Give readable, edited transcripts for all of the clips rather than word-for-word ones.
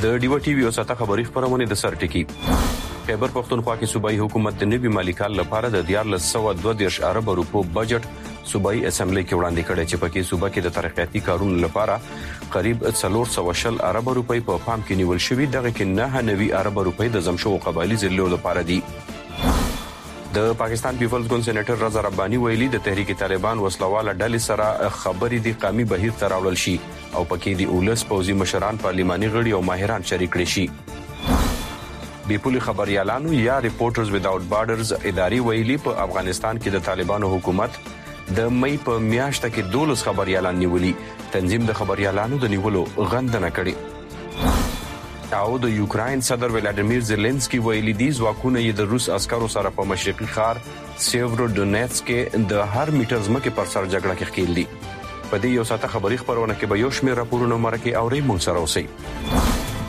د ډیو ټي وی او ساته خبري خبرونه د سر ټکی خیبر پختونخوا کې صوبایي حکومت د نوي مالی کال لپاره د 1432 ارب روپو بجټ صوبایي اسمبلی کې وړاندې کړی چې پکې صوبه کې د ترقیاتي کارونو لپاره قریب 440 ارب روپۍ په پام کې نیول شوی دغه کې 9 ارب روپۍ د زمشو قبایلی ضلعو لپاره دي. د پاکستان پیپلز ګوند سېنیټر رضا رباني ویلي د تحریک طالبان وسلواله ډلې سره خبرې د قومي بهیر ته راوړل شي او پکې د اولس پوځي مشران پارلماني غړي او ماهران شریک کړي شي. بیپولي خبريالانو یا ریپورټرز ویداوت بارډرز اداري ویلي په افغانستان کې د طالبانو حکومت د مې په میاشت کې 12 خبريالان نیولي تنظیم د خبريالانو د نیولو غندنه کړې او د یوکراین صدر ولادیمیر زيلنسکي ویلي دي ځواکونه یې د روس عسکرو سره په مشرقي ښار سیورودونیټسک کې د هر میټر ځمکې پر سر جګړه کې ښکېل دي. په دې یو ساته خبري خبرونه کې به یو شمېر راپورونه مرکه او ری مونږ سره اوسئ.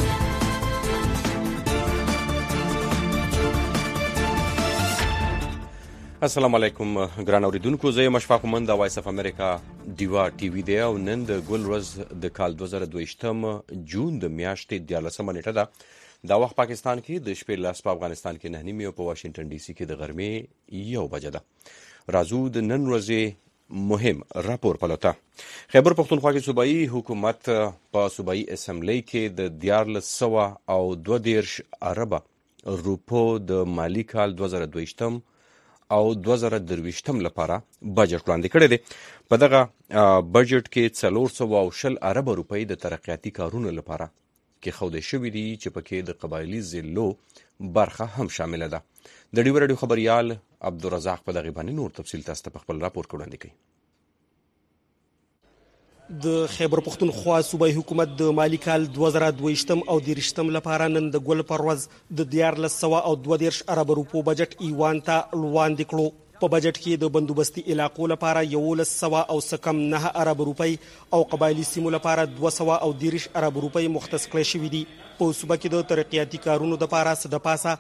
السلام علیکم ګران اوریدونکو، زه یم اشفاق مند د وایس اف امریکا ډیوا ټي وی دی او نن د ګل ورځ د کال 2022 جون د میاشتې 14 نیټه ده. دا وخت پاکستان کې د شپې لاس په افغانستان کې 9 او په واشنگټن ډي سي کې د غرمې 1 بجه ده. راځو د نن ورځې مهم راپور پلوته. خیبر پختونخوا کې صوبایي حکومت په صوبایي اسمبلی کې د 1432 ارب روپو د مالی کال 2022 او 2023 لپاره بجټ وړاندې کړی دی. په دغه بجټ کې 410 ارب روپۍ د ترقیاتي کارونو لپاره کې خوده شوې دي چې پکې د قبایلی ضلعو برخه هم شامله ده. د ډیو رادیو خبريال عبدالرزاق په دغه باندې نور تفصیل تاسو ته خپل راپور وړاندې کوي. د خیبر پختونخوا صوبایي حکومت د مالی کال 2022 او 2023 لپاره نن د ګل پر ورځ د 1432 ارب روپو بجټ ایوان ته وړاندې کړو. په بجټ کې د بندوبستي علاقو لپاره 1109 ارب روپۍ او قبایلی سیمو لپاره 230 ارب روپۍ مختص کړې شوې دي. په صوبه کې د ترقیاتي کارونو لپاره د پاسه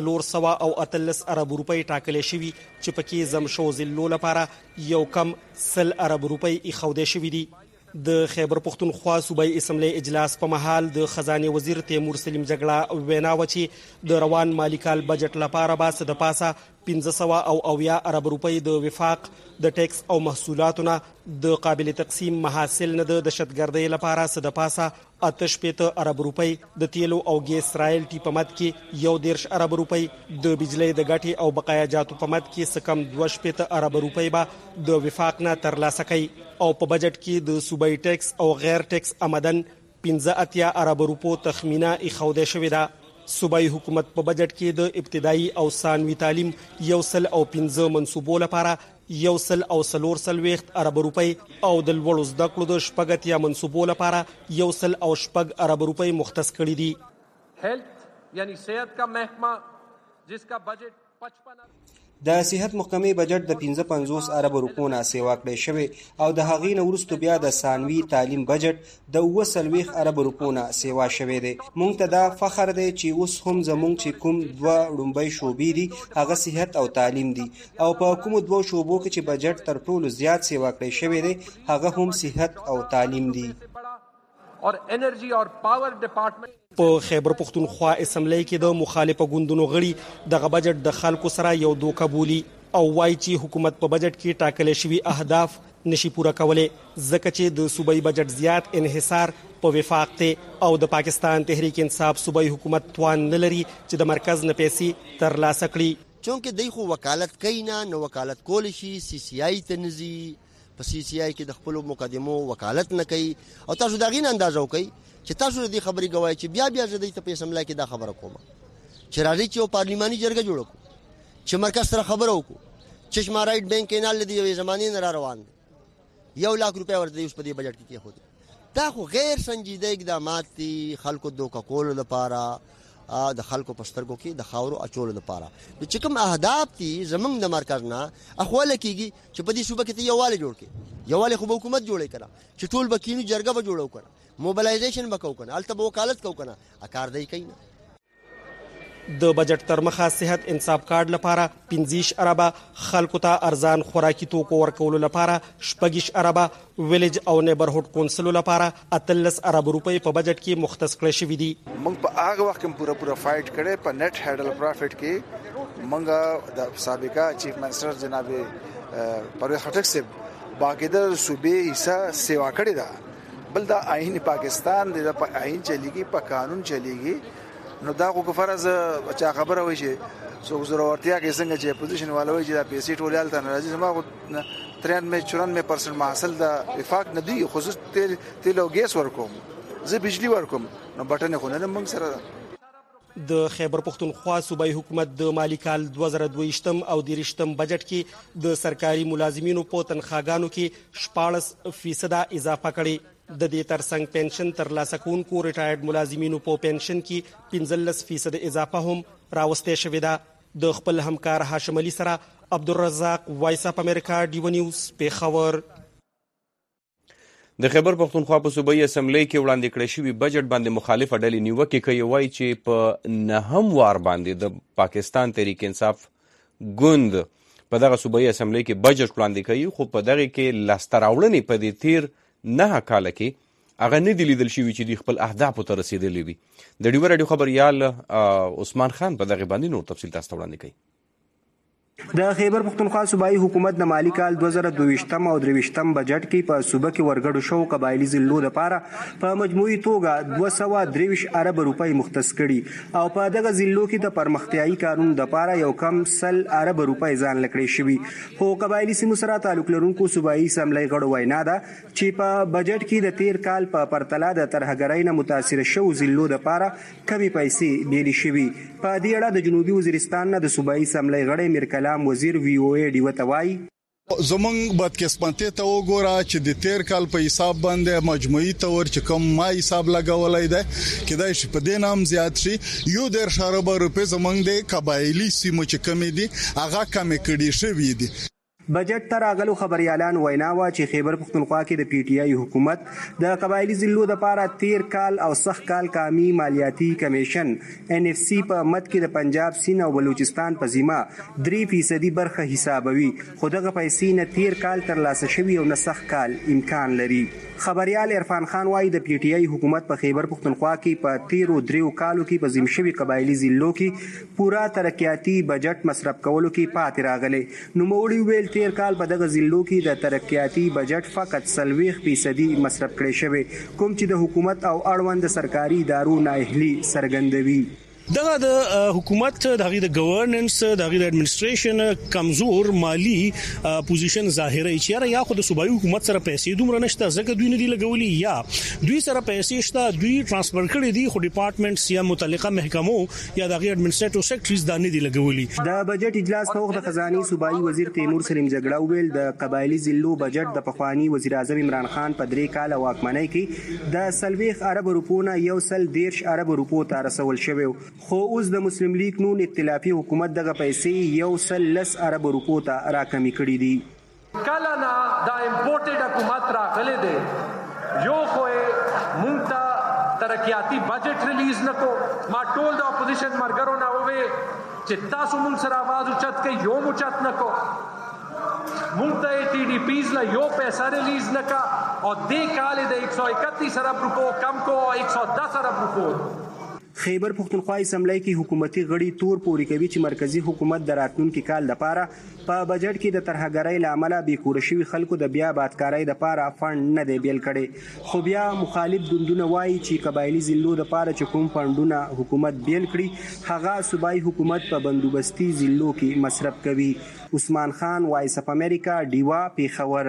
413 ارب روپۍ ټاکلې شوي چې پکې زمشو ضلعو لپاره یو کم 100 ارب روپۍ ایښودې شوي دي. د خیبر پختونخوا صوبایي اسمبلی اجلاس په مهال د خزانه وزیر تیمور سلیم جګړه وینا و چې د روان مالی کال بجټ لپاره به د پاسه 500 ارب روپۍ د وفاق د ټیکس او محصولاتونه د قابل تقسیم محاصل نه د دهشتګردۍ لپاره د پاسه 88 ارب روپۍ د تیلو او ګیس رایلټي په مد کې 11 ارب روپۍ د بجلی د ګټې او بقایا جاتو په مد کې سکم 22 ارب روپۍ به د وفاق نه ترلاسه کوي او په بجټ کې د صوبایي ټیکس او غیر ټیکس آمدن 15 ارب روپو تخمینه ایښودل شوې ده. صوبایي حکومت په بجټ کې د ابتدایي او ثانوي تعلیم 115 منصوبو لپاره 140 ارب روپۍ او د لوړو زده کړو د شپږ منصوبو لپاره 106 ارب روپۍ مختص کړي دي. هیلث یعنی صحت کا محکمہ جس کا بجٹ 55 د صحت محکمې بجټ د 55 ارب روپو نه سیوا کړی شوی او د هغې نه وروسته بیا د ثانوي تعلیم بجټ د 29 ارب روپو نه سیوا شوی دی. مونږ ته دا فخر دی چې اوس هم زمونږ چې کوم دوه لومبۍ شوبې دي هغه صحت او تعلیم دي او په کوم دوه شوبو کې چې بجټ تر ټولو زیات سیوا کړی شوی دی هغه هم صحت او تعلیم دي. اور انرژي اور پاور ډپارټمنټ په خیبر پختونخوا اسمبلی کې د مخالفه ګوندونو غړي دغه بجټ د خلکو سره یو دوکه بولي او وایي چې حکومت په بجټ کې ټاکلې شوي اهداف نشي پوره کولای ځکه چې د صوبایي بجټ زیات انحصار په وفاق ته او د پاکستان تحریک انصاف صوبایي حکومت توان نه لري چې د مرکز نه پیسې ترلاسه کړي. چونکه دوی خو وکالت کوي نه وکالت کول شي CCI ته نزي په CCI کې د خپل مقدمو وکالت نه کوي او تاسو دا غین اندازو کوي چې تاسو دې خبرې کوي چې بیا زده ته په اسمبلی کې دا خبره کوم چې راځي چې پارلماني جرګه جوړ کو چې مرکز سره خبرو وکړو چې شما رائټ بانک کینال دی یوې زمانې نه روان دی 1 لک روپیا ورته اوس په دې بجټ کې خو دا خو غیر سنجیده اقدامات دي خلکو دوکه کول لپاره د خلکو پسترګو کې د خاورو اچول لپاره چې کوم اهداف دي زمنګ د مرکز نه اخواله کیږي چې په دې صوبه کې یووالی جوړ کړي یووالی خو حکومت جوړې کړه چې ټول بکینو جرګه به جوړو کړه موبلایزیشن وکاو کنه الته وکالت کو کنه اکار دی کین. د بجټ تر مخه صحت انصاف کارت لپاره 15 اربه، خلکو ته ارزان خوراکي توکو ورکولو لپاره 6 اربه، ویلیج او نیبرهوډ کونسلو لپاره 13 ارب روپۍ په بجټ کې مختص کړی شوي دي. موږ په هغه وخت کې پوره فایټ کړی په نت هډل پروفټ کې. موږ د سابقه چیف منسٹر جناب پرویز خټک صاحب باقاعده صوبې حصہ سیوا کړې ده. بل دا آئین پاکستان د آئین چلیږي، په قانون چلیږي. نو دا خو فرض چا خبره وي چې څوک ضرورتیا کې څنګه چې اپوزیشن والوي چې دا پیسې ټولال ته ناراضي. زما 93-94% محصل د وفاق نه دی، خصوص تیل او ګیس ورکوم، زه بجلی ورکوم، نو بټنه خو نه موږ سره ده. د خیبر پختونخوا صوبایي حکومت د مالی کال 2022 او 23 بجټ کې د سرکاري ملازمینو په تنخواګانو کې 14% اضافه کړې. د دې ترڅنګ پنشن ترلاسه کوونکو ریټایرډ ملازمینو په پنشن کې 15% اضافه هم راوستې شوې ده. د خپل همکار هاشم علي سره عبدالرزاق، وایس اف امریکا، ډیو نیوز، پیښور. د خیبر پختونخوا په صوبایي اسمبلی کې وړاندې کړی شوي بجټ باندې مخالفه ډلې نیوکې کوي. وایي چې په نهم وار باندې د پاکستان تحریک انصاف ګوند په دغه صوبایي اسمبلی کې بجټ وړاندې کوي، خو په دغه کې لاسته راوړنې په دې تیر 9 کاله کې هغه نه دي لیدل شوي چې د خپل اهدافو ته رسېدلي وي. د ډیو راډیو خبریال عثمان خان په دغه باندې نور تفصیل تاسو ته وړاندې کوي. د خیبر پختونخوا صوبایي حکومت د مالی کال 2022 او 23 بجټ کې په صوبه کې ورګړو شو قبایلی ضلعو لپاره په مجموعي توګه 223 ارب روپۍ مختص کړي او په دغه ضلعو کې د پرمختیايي قانون لپاره یو کم 100 ارب روپۍ ځان لکړې شوي. خو قبایلی سیمو سره تعلق لرونکو صوبایي اسمبلی غړو وینا ده چې په بجټ کې د تیر کال په پرتله د ترهګرۍ نه متاثر شوو ضلعو لپاره کمی پیسې بیلې شوي. په دې اړه د جنوبي وزیرستان نه د صوبایي اسمبلی غړی میر کلام وزیر وی او ای ډیو ته وایي زمونږ بدقسمتۍ ته وګوره چې د تیر کال په حساب باندې مجموعي تور چې کوم ما حساب لګولای دی کېدای شي په دې نام زیات شي. 1.5 ارب روپۍ زمونږ د قبایلی سیمو چې کمې دي هغه کمې کړي شوي دي. بجټ ته راغلو خبريالان وینا وا چې خیبر پختونخوا کې د پی ټی آی حکومت د قبایلی ضلعو لپاره تیر کال او سخت کال کامی مالیاتی کمیشن ان اف سی په مد کې د پنجاب، سین او بلوچستان په ذمہ 3% برخه حسابوي، خو دغه پیسې نه تیر کال ترلاسه شوي او نه سخت کال امکان لري. خبريال عرفان خان وايي د پی ټی آی حکومت په خیبر پختونخوا کې په 13 کالو کې په ذمہ شوي قبایلی ضلعو کې پورا ترقیاتی بجټ مصرف کولو کې پاتې راغلي. نو موړي ویل تیر کال په دغه ضلعو کې د ترقیاتی بجټ فقط 40% مصرف کړی شوی، کوم چې د حکومت او اړوند سرکاري ادارو نااهلي څرګندوي. دغه د حکومت دغه د گورننس دغه د اډمنستریشن کمزور مالی پوزیشن ظاهري چې یا خو د صوبایي حکومت سره پیسې دومره نشته ځکه دوی نه دی لګولي یا دوی سره پیسې شته دوی ترانسفر کړي دي خو ډپارټمنټس یا متعلقه محکمو یا دغه اډمنستریټیو سیکټریز دا نه دی لګولي. د بجټ اجلاس په وخت د خزاني صوبایي وزیر تیمور سلیم جګړه ویل د قبایلی ضلعو بجټ د پخوانی وزیر اعظم عمران خان په 3 کال واکمنۍ کې د 40 ارب روپو نه 110 ارب روپو ته رسول شوی، خو اوس د مسلم لیگ نون ائتلافي حکومت دغه پیسې 110 ارب روپو ته راکمې کړې دي. کله نه دا امپورټډ حکومت راغله دي یو خو مونږ ته ترقیاتی بجټ ریلیز نکو. ما ټول د اپوزیشن مرګرو نه وې چې تاسو مونږ سره आवाज اوچت کې یو موچت نکو. مونږ ته ټي ډي پیز لا یو پیسې ریلیز نکا او د کال د 131 ارب روپو کم کو 110 ارب روپو. خیبر پختونخوا اسمبلی کې حکومتي غړي تور پوري کوي چې مرکزی حکومت د راتلونکي کال لپاره په بجټ کې د ترهګرۍ لامل به کور شوی خلکو د بیا بادکارۍ لپاره فند نه دی بیل کړي. خو بیا مخالف ګوندونه وایي چې قبایلی ضلعو لپاره چې کوم فندونه حکومت بیل کړي هغه صوبایي حکومت په بندوبستي ضلعو کې مصرف کوي. عثمان خان، وایس اف امریکا، ډیوا، پیښور.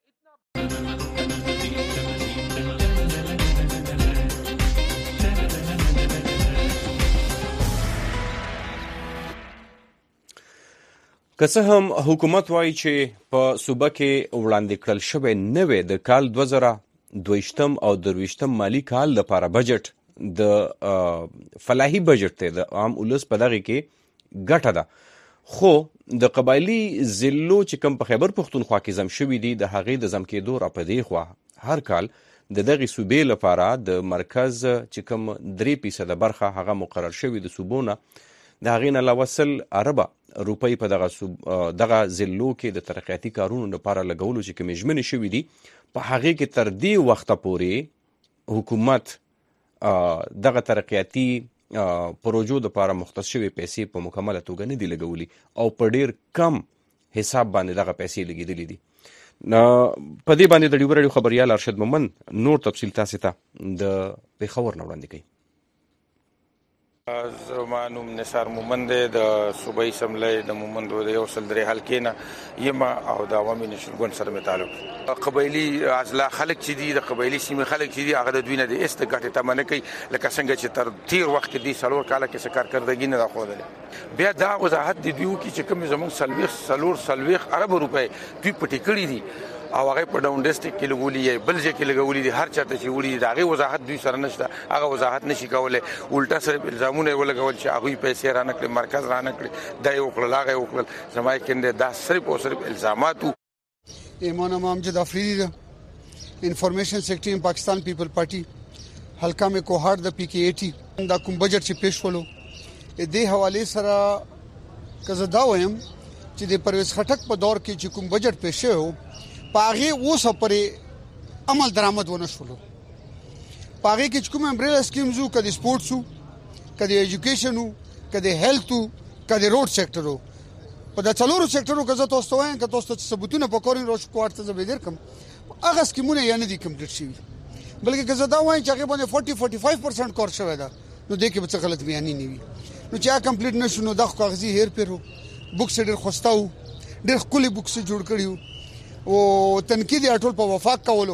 که څه هم حکومت وایي چې په صوبه کې وړاندې کړل شوی نوی د کال 2022 او 23 مالی کال لپاره بجټ د فلاحي بجټ دی، د عام ولس په دغه کې ګټه ده. خو د قبایلی ضلعو چې کوم په خیبر پختونخوا کې زم شوي دي د هغې د زم کېدو را په دې خوا هر کال د دغې صوبې لپاره د مرکز چې کوم 3% برخه هغه مقرر شوي د صوبو نه د هغې نه علاوه 100 اربه روپۍ په دغه ضلعو کې د ترقیاتي کارونو لپاره لګولو چې کومې ژمنې شوي دي په هغې کې تر دې وخته پورې حکومت دغه ترقیاتي پروژو لپاره مختص شوي پیسې په مکمله توګه نه دي لګولي او په ډېر کم حساب باندې دغه پیسې لګېدلې دي. په دې باندې د ډیورا ریډیو خبریال ارشد مومند نور تفصیل تاسو ته د پیښور نه وړاندې کوي. زما نوم نثار مومند دی د صوبایي اسمبلۍ د مومند د یو سل درې حلقې نه یم او د عوامي نشر ګوند سره مې تعلق. قبایلي اضلاع خلک چې دي د قبایلي سیمې خلک چې دي هغه د دوی نه د ایست ګټې تمه نه کوي لکه څنګه چې تر تیر وخت کې دي 4 کاله کې څه کارکردګي نه راښودلې. بیا دا وضاحت دي دوی کې چې کوم زموږ 40 ارب روپۍ دوی پټې کړي دي او هغه په ډاون ډیسټریکټ کې لګولي یا بل ځای کې لګولي دي هر چاته چې وړي دا هغه وضاحت دوی سره نشته هغه وضاحت نشي کولای الټا سره الزامونه ولګول چې هغه پیسې را نکړي مرکز را نکړي دا یو کړل هغه یو کړل زمای کې دا صرف او صرف الزامات. ایمان امجد افریدی دا انفارمیشن سیکرټری ان پاکستان پیپل پارٹی حلقہ میں کوهار د پی کې 80 دا کوم بجټ چې پیش ولو دې حواله سره کزه دا وایم چې د پرویز خټک په دور کې چې کوم بجټ پیش شو پاغي اوسه پرې عمل درآمد ونه شولو. پاغي کې کوم امبریلا سکیمز او کدي سپورتس او کدي ایجوکیشن او کدي هیلث او کدي روډ سېکټر او په دا څلورو سېکټرو کې زه تاسو ته وایم چې تاسو ته ثبوتونه پکوري روش کوارته زبیدر کم هغه سکیمونه یې نه دي کمپلیټ شوي بلکې که زه دا وایم چې هغه باندې 40-45% کور شوی دا نو دې کې به څه غلط بیانې نه وي نو چې کمپلیټ نشو نو د کاغذي هیر پیرو بوکس ډېر خوستاو ډېر خولي بوکس جوړ کړیو او تنقید اټول په وفاق کولو.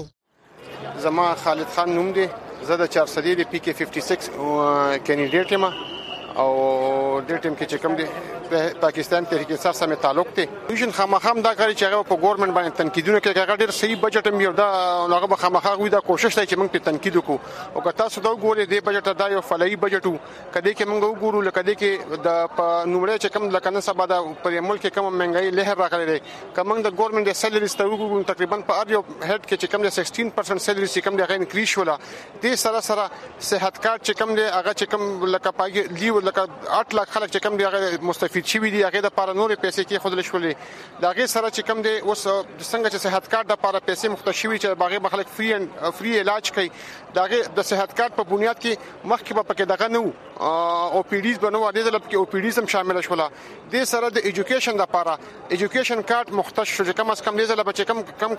زما خالد خان نوم دی زه د 400 دی پی کې 56 کینډیډیټ یم او د ټیم کې چې کوم دی پاکستان تحریک انصاف سره تعلق دی ویژن خامخام دا کاری چې هغه په ګورنمنت باندې تنقیدونه کوي هغه ډېر صحیح بجټ هم یو دا هغه به خامخا وي دا کوشش دی چې موږ په تنقید وکړو او که تاسو دا وګورئ د بجټ دا یو فلایي بجټ کدی کې موږ وګورو لکه دې کې د نومړی چې کوم لکه نن سبا د پر ملک کې کوم مهنګای لهر راغلی دی کوم د ګورنمنت د سیلریز ته وګورو تقریبا په هر یو هډ کې چې کوم د 16% سیلریز چې کوم د غیر انکریز ولا د سره صحت کارت چې کوم دی هغه چې کوم لکه پاګي لیو لکه 8 لک خلک چې کوم دی هغه مستفید شوی دی هغه د پاره نورې پیسې کې خودل شولې دا هغه سره چې کوم دی اوس څنګه چې صحت کارت د پاره پیسې مختص شوی چې باغې خلک فری علاج کوي دا د صحت کارت په بنیاد کې مخکې په کې دغه نو او پی ډیز بنو د دې په او پی ډیز هم شامل شولا د سره د ایجوکیشن د پاره ایجوکیشن کارت مختص شو چې کم از کم دې بچ کم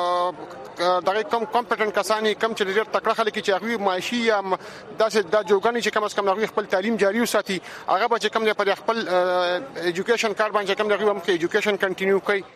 دغه کم کمپټنټ کسانی کم چې ډېر تکړه خلک چې هغه معاشي یا داسې د جوګانی چې کم از کم هغه خپل تعلیم جاری وساتي هغه به چې کم نه پر خپل ایجوکیشن کارت باندې کم دغه هم کې ایجوکیشن کنټینیو کوي.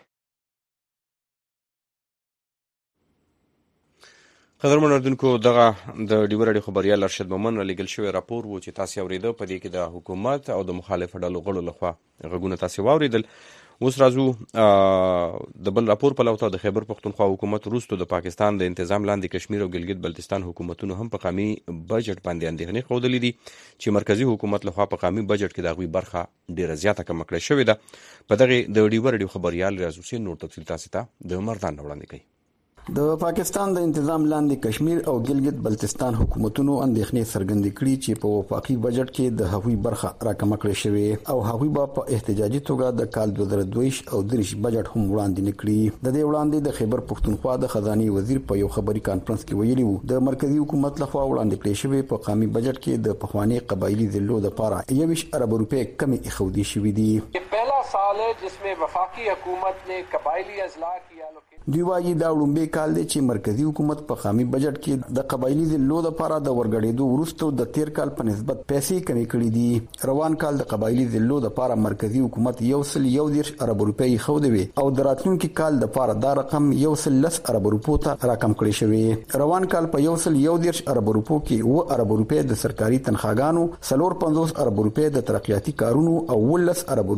قدرمن اردوونکو دغه د ډیورا ریډیو خبریال ارشد مومند لګل شوی راپور و چې تاسو اوریدو په دې کې د حکومت او د مخالف ډلو غړو لخوا غږونه تاسو واوریدل. اوس راځو د بل راپور په لور د خیبر پختونخوا حکومت وروسته د پاکستان د انتظام لاندې کشمیر او ګلګت بلتستان حکومتونو هم په قومي بجټ باندې اندېښنې ښودلې دي چې مرکزی حکومت لخوا په قومي بجټ کې د هغوی برخه ډیره زیاته کمه کړې شوې ده. په دغه د ډیورا ریډیو خبریال ریاض حسین نور تفصیل تاسو ته د مردان وړاندې کوي. د پاکستان د انتظام لاندې کشمیر او ګلګت بلتستان حکومتونو اندېښنې څرګندې کړې چې په وفاقي بجټ کې د هغوی برخه راکمه کړې شوې او هغوی په احتجاجي توګه د کال 2022 او 23 بجټ هم وړاندې نکړي. د دې وړاندې د خیبر پختونخوا د خزاني وزیر په یو خبري کانفرنس کې ویلي وو د مرکزی حکومت لخوا وړاندې کړې شوې په قومي بجټ کې د پخوانی قبایلی ضلعو لپاره 21 ارب روپۍ کمی اخودي شوې دي. یہ پہلا سال ہے جس میں وفاقی حکومت نے قبائلی اضلاع کی دوی وايي دا لومبي کال دی چې مرکزی حکومت په قومي بجټ کې د قبایلی ضلعو لپاره د ورګړېدو وروسته د تیر کال په نسبت پیسې کمې کړې دي. روان کال د قبایلی ضلعو لپاره مرکزی حکومت 1.1 ارب روپۍ خوده وي او د راتلونکي کال لپاره دا رقم 1.10 ارب روپو ته راکم کړی شوی. روان کال په 1.1 ارب روپو کې 9 ارب روپۍ د سرکاري تنخواګانو 450 ارب روپۍ د ترقیاتي کارونو او 10 ارب روپۍ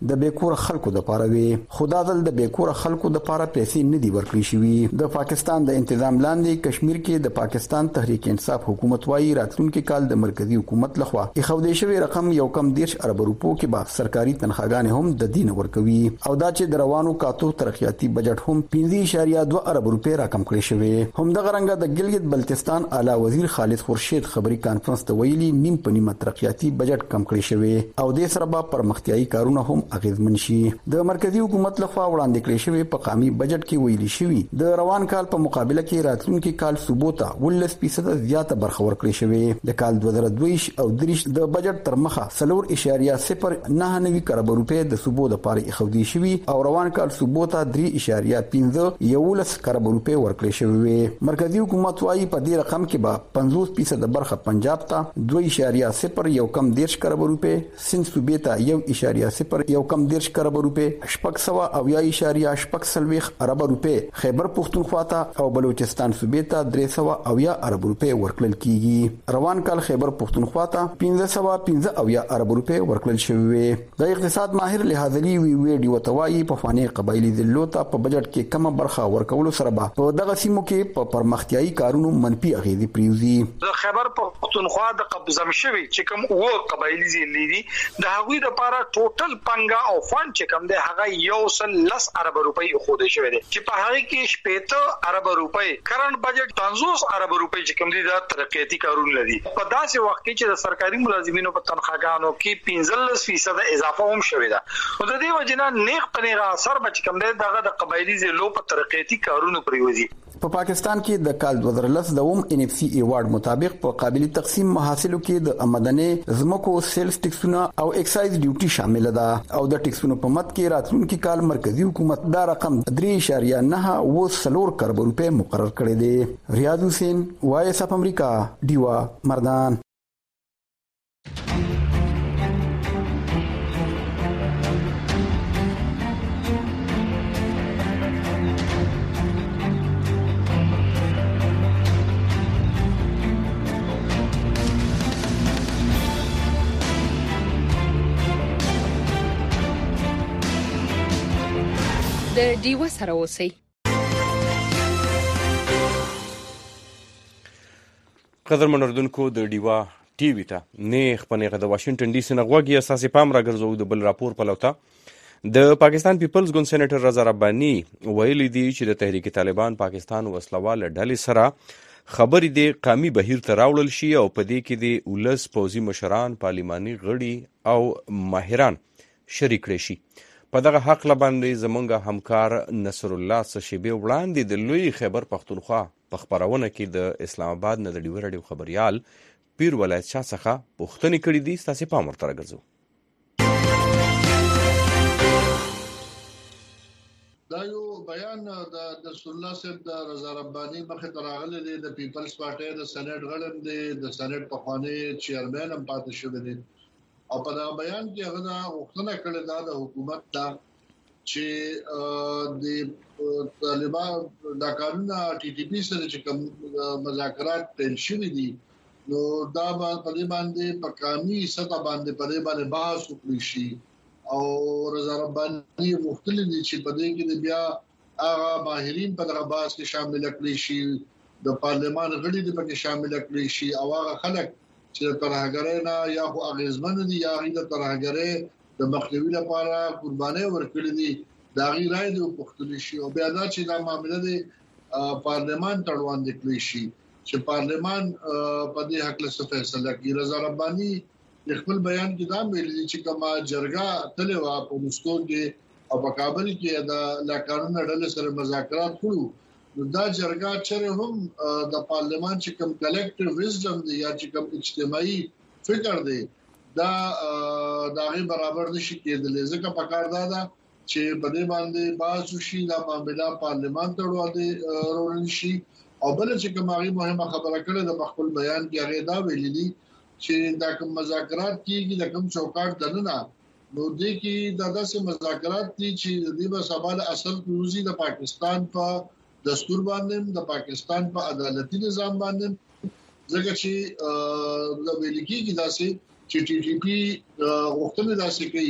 د بیکور خلکو د پاره وي. خدا دل د بیکور خلکو د پاره پیسې نه دی ورکړي شوی. د پاکستان د تنظیم لاندې کشمیر کې د پاکستان تحریک انصاف حکومت وايي راتلونکي کال د مرکزی حکومت لخوا اخودې شوی رقم یو کم 10 ارب روپو کې به سرکاري تنخواګانې هم د دین ورکوي او دا چې د روانو کاتو ترقیاتي بجټ هم 15.2 ارب روپے راکم کړی شوی. هم د غرنګ د ګلګت بلتستان اعلی وزیر خالد خورشید خبري کانفرنس ته ویلي نیم په نیمه ترقیاتي بجټ کم کړی شوی او د سره به پرمختیايي کارونه هم اغیزمن شي. د مرکزی حکومت لخوا وړاندې کړی شوی په قامي بجټ کې ویلي شوی د روان کال په مقابله کې راتلونکي کال صوبو ته 18% زیاته برخه ورکړی شوی. د کال 2022 او 23 د بجټ تر مخه 4.09 کروڑ روپے د صوبو د پاره اخودي شوی او روان کال صوبو ته 3.15 کروڑ روپے ورکړل شوی. مرکزی حکومت وايي په دې رقم کې به 50% برخه پنجاب ته 2.0 کم 10 کروڑ روپے، سند صوبې ته 1.0 کم 10 کروڑ روپے، 6.0 ارب روپے خیبر پختونخوا ته او بلوچستان صوبې ته 300 ارب روپے ورکړل کیږي. روان کال خیبر پختونخوا ته 1515 ارب روپے ورکړل شوی. د اقتصاد ماهر لحاظلی ویډیو توایي په فانی قبایلی ذلو ته په بجټ کې کم برخه ورکول سره به په دغه سیمو کې په پرمختیايي کارونو منفي اغیزې پریوزي. د خیبر پختونخوا د قبضه مشوي چې کوم او قبایلی ذلی دي د هغوی د لپاره ټوټل پنګا او فند چې کوم دی هغه 10 ارب روپۍ خوده شوی دی چې په هغه کې 70 ارب روپۍ کرنٹ بجټ 50 ارب روپۍ چې کوم دي د ترقیاتي کارونه لري. په داسې وخت کې چې د سرکاري ملازمینو په تنخواګانو کې 15% اضافه هم شوې ده. او د دې وجنه نیغ پنیغه اثر بچ کم دی دغه د قبایلی ذلو په ترقیاتي کارونو پریوزي. په پاکستان کې د کال 2010 د NFC ایوارډ مطابق په قابل تقسیم محاصلو کې د آمدنې زمکو سیلز ټیکسونه او ایکسایز ډیوټي شامل ده او د ټیکسونو په مد کې راتلونکي کال مرکزی حکومت دا رقم 3.9 کروڑ روپے مقرر کړی دی. ریاض حسین وایس اف امریکا دیوا مردان. د ډیوا سره اوسئ. قدرمن اردوونکو د ډیوا ټي وي ته نیغ په نیغه د واشنگټن ډي سي نه غوږی اساسي پام راګرځو. د بل راپور په لوته د پاکستان پیپلز ګوند سېنیټر رضا رباني ویلي دی چې د تحریک طالبان پاکستان وسلوال ډلې سره خبرې د قومي بهیر ته راوړل شي او په دې کې د ولس پوځي مشران، پارلماني غړي او ماهران شریک کړي شي. په دغه حق لباندې زمونږ همکار نصر الله سشيبي وړاندې د لوی خیبر پختونخوا په خبرونه کې د اسلام آباد نه د ډیو رادیو خبريال پیر ولایت شاه څخه پوښتنې کړې دي. تاسو پام ورته راګرځو. دا یو بیان د نصر الله صاحب د رضا رباني مخه تراغله دی د پیپلز پارټي د سېنات غړم دی د سېنات په خواني چیرمن هم پاتې شوی دی او په دا بیان کې هغه دا غوښتنه کړې ده د حکومت ته چې د طالبان د قانون ټي ټي پی سره چې کوم مذاکرات پیل شوي دي نو دا په دې باندې په قومي سطح باندې په دې باندې بحث وکړي شي او رضا رباني مختلف دي چې په دې کې بیا هغه ماهرین په دغه بحث کې شامل کړي شي، د پارلمان غړي دې پکې شامل کړي شي او هغه خلک چې ترهګرۍ نه یا خو اغیزمن دي یا غي د ترهګرۍ د مخنیوي لپاره قرباني ورکړي دي دا غي راي د پښتون شي او بیا دا چې دا معاملې د پارلمان تړوان د کړی شي چې پارلمان په دې حق له فیصله کوي. رضا رباني خپل بیان کې دا ویلي چې کما جرګه تلې وا په مسکو کې او په کابل کې د لا قانون ډلې سره مذاکرات کړو نو دا جرګه چې هم د پارلمان چې کوم کلیکټیو وزډم دی یا چې کوم اجتماعي فکر دی دا دغه برابر نشي کېدلی ځکه په کار دا چې په دې باندې باسو شي دا معاملې پارلمان ته وړاندې شي او بل چې کومه مهمه خبره کړې د خپل بیان کې هغه دا ویلي دي چې دا کوم مذاکرات کیږي د کوم چوکاټ دننه نو دې کې د داسې مذاکرات دي چې د دې په سبب اصل پیوزي د پاکستان په دستور باندې د پاکستان په عدالتي نظام باندې ځکه چې د ویل کېږي داسې چې ټي ټي پی وختونه داسې کوي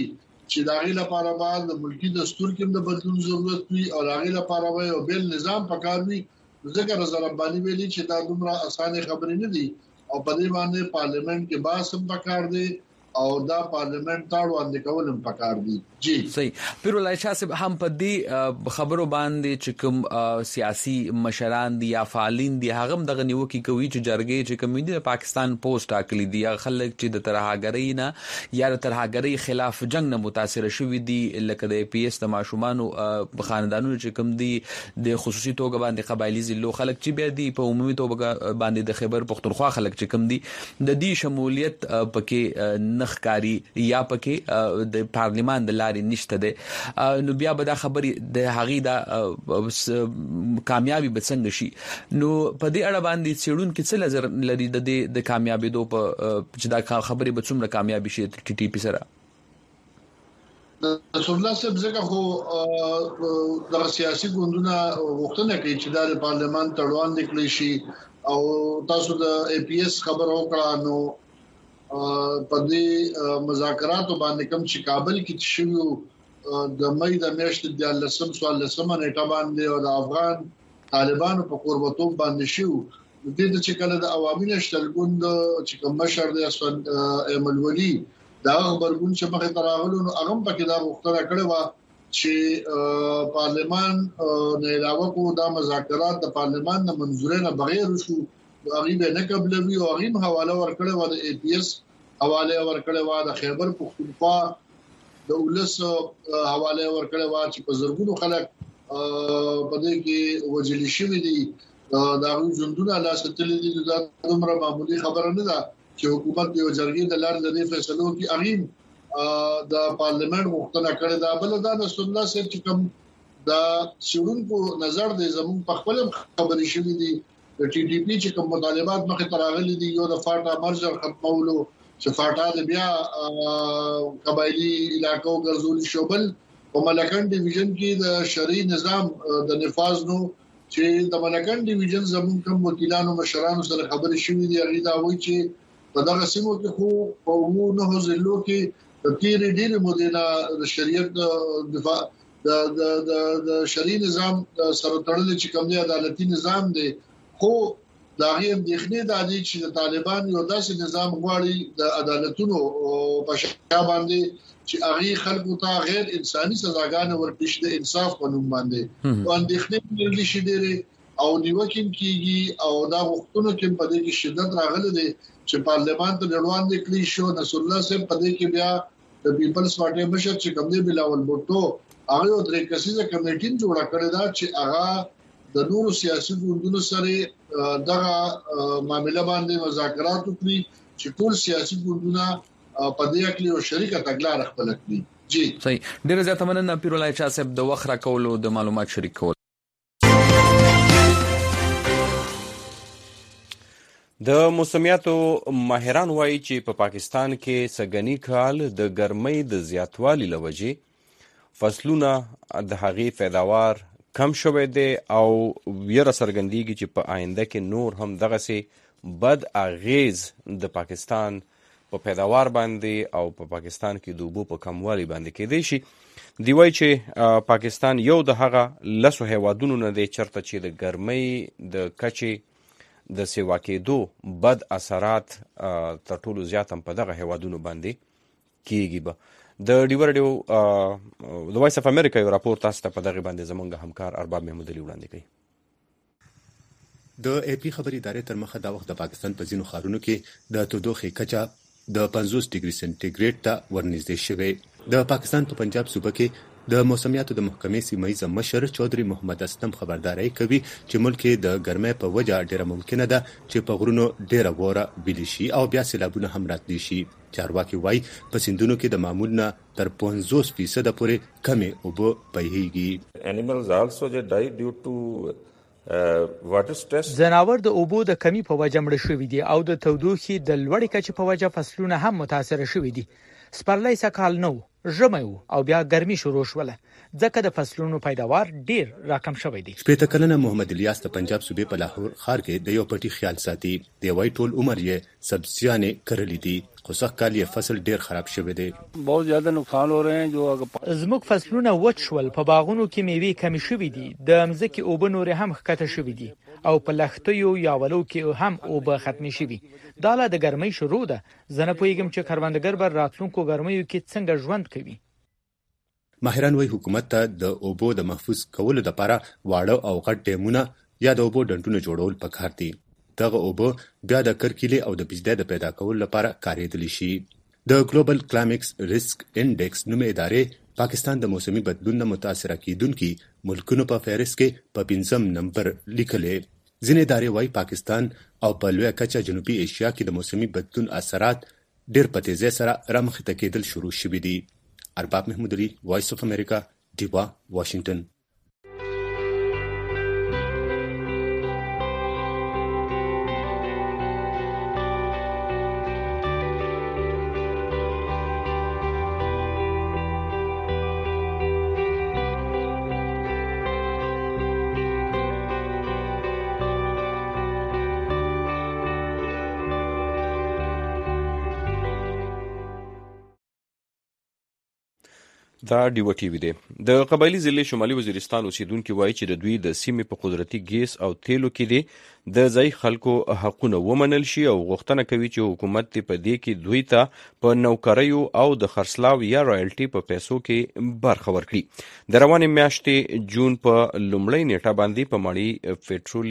چې دا غي لپاره بعد د ملکی دستور کې د بدلون ضرورت وي او دا غي لپاره یو بل نظام پکار وي. ځکه نظر رباني ویلي چې دا دومره اسانه خبرې نه دي او په دې باندې پارلیمنت کې باسم پکار دي او دا پارلیمنت تاړو اند کولم پکار دي. جی صحیح. پیرولای شاه صاحب هم په دې خبرو باندې چې کوم سیاسي مشران دي یا فعالین دي هغه هم دغه نیوکه کوي چې جرګې چې کوم دي د پاکستان پوسټ اکلی دي خلک چې د ترهګرۍ نه یا د ترهګرۍ خلاف جنگ نه متاثر شوي دي لکه د پی ایس د ماشومان په خاندانونو چې کوم دي د خصوصي توګه باندې قبایلی ضلعو خلک چې بیا دي په عمومي توګه باندې د خیبر پختونخوا خلک چې کوم دي د دې شمولیت پکې نخکاری یا پکې د پارلیمان د لارې نشته ده. نو بیا به دا خبرې د هغې دا کامیابي به څنګه شي؟ نو په دې اړه باندې څېړونکي څه نظر لري د کامیابېدو په چې دا خبرې به څومره کامیابي شي ټي ټي پي سره؟ رسول الله صاحب ځکه خو د سیاسي ګوندونو غوښتنه کوي چې د پارلیمان تړوان نکړي شي او تاسو د ای پی ایس خبر وکړه. نو په دې مذاکراتو باندې کوم چې کابل کې شوی د مې د میاشتې د 14 نیټه باندې او د افغان طالبانو په قربتوب باندې شو د دې چې کله د عوامي نشتل ګوند چې کوم مشر د اسفند ایمل ولی دا خبرګون چې مخه تراغلو نو هغه په کې دا وختره کړو چې پارلیمان نه علاوه کو دا مذاکرات د پارلیمان نه منځوري نه بغیر شو هغه به نه قبلوي او هغه حواله ورکړه و د ای پی ایس حواله ورکړه و د خیبر پختونخوا د ولس حواله ورکړه و چې په زرګونو خلک په دې کې وجلی شوی دي دا ژوندونه لا ستل دي دا عمره معمولی خبره نه ده چې حکومت یو جرګې د لار د فیصلو کې اغین د پارلیمنت غوښتنه کړې ده. بل دا رسول الله صاحب چې کوم دا شړونکو نظر د زمون په خپل خبرې شوې دي د ټي ټي پی چې کوم مطالبات مخه تراغلي دي یو د فاټا مرجر ختمولو چې فاټا د بیا قبایلی علاقو ګرځول شوبل په ملکن ډیویژن کې د شرعي نظام د نفاذ نو چې د ملکن ډیویژن زمون کوم وکیلانو مشرانو سره خبرې شوې دي هغه دا وایي چې په دغه سیمو کې خو په وونه ضلعو کې د تیرې ډېر مودې د شریعت دفاع د شرعي نظام سره تړل چې کوم دی عدالتي نظام دی خو دا غي اندېښنې د دې چې د طالبان یو داسې نظام غواړي د عدالتونو په شا باندې چې هغه خلکو ته غیر انساني سزاګانې ورکړي د انصاف په نوم باندې او اندېښنې لري چې ډېر او نیوکین کیږي او دا وختونو کې په دې کې شدت راغله دي چې پارلیمان ته روان دي کلی شو نصر الله صاحب په دې کې بیا د پیپلز پارټي مشر چې کوم دی بلاول بوټو هغه درې کسیزه کمیټې جوړه کړې ده چې هغه د نورو سیاسي ګوندونو سره دغه معاملې باندې مذاکرات وکړي چې ټول سیاسي ګوندونه په دې کې یو شریکه تګلارې خپل کړي. جی صحیح. ډیره زیاته مننه پیرولای شاه صاحب د وخت راکولو د معلومات شریک کول. د موسمیاتو ماهران وایي چې په پاکستان کې سګنی کال د ګرمۍ د زیاتوالي لوجې فصلونه د هغې پیداوار کم شوی دی او ویره څرګندېږي چې په آینده کې نور هم دغسې بد اغیز د پاکستان په پیداوار باندې او په پاکستان کې د اوبو په کموالي باندې کېدی شي. دی وایي چې پاکستان یو د هغه 10 هیوادونو نه دی چرته چې د ګرمۍ د کچې د سیوا کېدو بد اثرات تر ټولو زیات هم په دغه هیوادونو باندې کېږي. به د ډیورډیو د وایس اف امریکا یو راپور تاسو ته په دغه باندې زمونږ همکار ارباب محمود علي وړاندې کوي. د ای پی خبري ادارې تر مخه دا وخت د پاکستان په ځینو ښارونو کې د تودوخې کچه د 50 ډیګري سنټیګریډ ته ورنږدې شوې. د پاکستان په پنجاب صوبه کې د موسمیاتو د محکمې سیمایي مشر چودري محمد اسلم خبرداري کوي چې ملک د ګرمۍ په وجه ډیره ممکنه ده چې په غرونو ډیره واوره ویلی شي او بیا سیلابونه هم راتلی شي. چارواکي وایي په سیندونو کې د معمول نه تر 50% پورې کمې اوبه بهیږي. Animals also they die due to water stress. ځناور د اوبو د کمی په وجه مړه شوي دي او د تودوخې د لوړې کچې په وجه فصلونه هم متاثر شوي دي. سپرلی سکال نو ژمی او بیا ګرمي شروع شوله ځکه د فصلونو پیداوار ډیر راکم شوی دی. شپېته کلنه محمد الیاس د پنجاب صوبې په لاهور ښار کې د یو پټي خیال ساتي. د وای ټول عمر یې سبزیانې کرلې دي خو سخت کال یې فصل ډیر خراب شوی دی. बहुत ज्यादा नुकसान हो रहे हैं जो زموږ فصلونه وچ شول په باغونو کې میوې کمی شوې دي د مځکې اوبه نور هم ښکته شوې دي او په لښتیو یا ولو کې هم اوبه ختمې شوې. دا له د ګرمۍ شروع ده. زه نه پوهیږم چې کروندګر به راتلونکو ګرمیو کې څنګه ژوند کوي. ماهران وایي حکومت ته د اوبو د محفوظ کولو لپاره واړه او غټ ډیمونه یا د اوبو ډنډونه جوړول پکار دي. دغه اوبه بیا د کرکیلې او د بجلی د پیدا کولو لپاره کارېدلی شي. د ګلوبل کلایمیکس ریسک انډیکس نومې ادارې پاکستان د موسمي بدلون نه متاثره کیدونکي ملکونو په فهرست کې په 5م نمبر لیکلې. ځینې ادارې وایي پاکستان او په لویه کچه جنوبي ایشیا کې د موسمي بدلون اثرات ډېر په تیزۍ سره رامخته کېدل شروع شوي دي. ارباب محمود علي، وایس اف امریکا، ډیوا، واشنگټن. دا ډیو ټي وی دی. د قبایلی ضلع شمالي وزیرستان اوسیدونکو وایي چې د دوی د سیمې په قدرتي ګیس او تیلو کې دي د ځای خلکو حقونه ومنل شي او غوښتنه کوي چې حکومت په دې کې دوی ته په نوکریو او د خرڅلاو یا رایلټي په پیسو کې برخه ورکړي. د روانې میاشتې جون په لومړۍ نیټه باندې په ماړی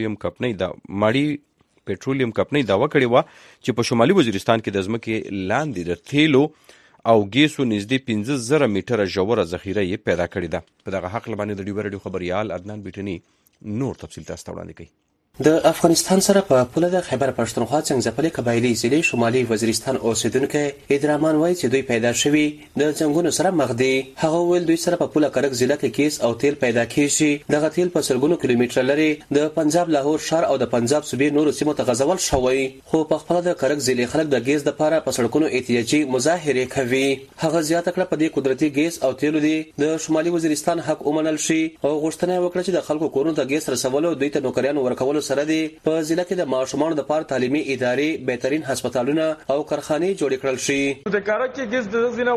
پېټرولیم کمپنۍ دعوه کړې وه چې په شمالي وزیرستان کې د ځمکې لاندې د تیلو او ګیسو نږدې 15,000 میټره ژوره ذخیره یې پیدا کړې ده. په دغه حق باندې د ډیو رادیو خبريال عدنان بیټني نور تفصیل تاسو ته وړاندې کوي. د افغانستان سره په پوله د خیبر پښتونخوا څنګه قبایلی ضلع شمالي وزیرستان اوسیدونکو ادرامان وایي چې دوی پیدا شوي د څنګهونو سره مخ دي. هغه ویل دوی سره په پوله کرک ضلع کې کیس او تیل پیدا کیږي. دغه تیل په سلګونو کیلومتر لري د پنجاب لاهور شهر او د پنجاب صوبې نورو سیمو ته غځول شوی. خو په خپل د کرک ضلع خلک د ګیس لپاره په سړکونو احتجاجي مظاهره کوي. هغه زیاته کړه په دې قدرتي ګیس او تیلو دی د شمالي وزیرستان حق ومنل شي او غوښتنه وکړه چې د خلکو کورونو ته ګیس رسولو دوی ته نوکریان ورکول سره دی په ضلع کې د ماشومان د پاره تعلیمي ادارې بهترین هسپتالونه او کارخانې جوړ کړل شي. د کارک کې ګیس د زینه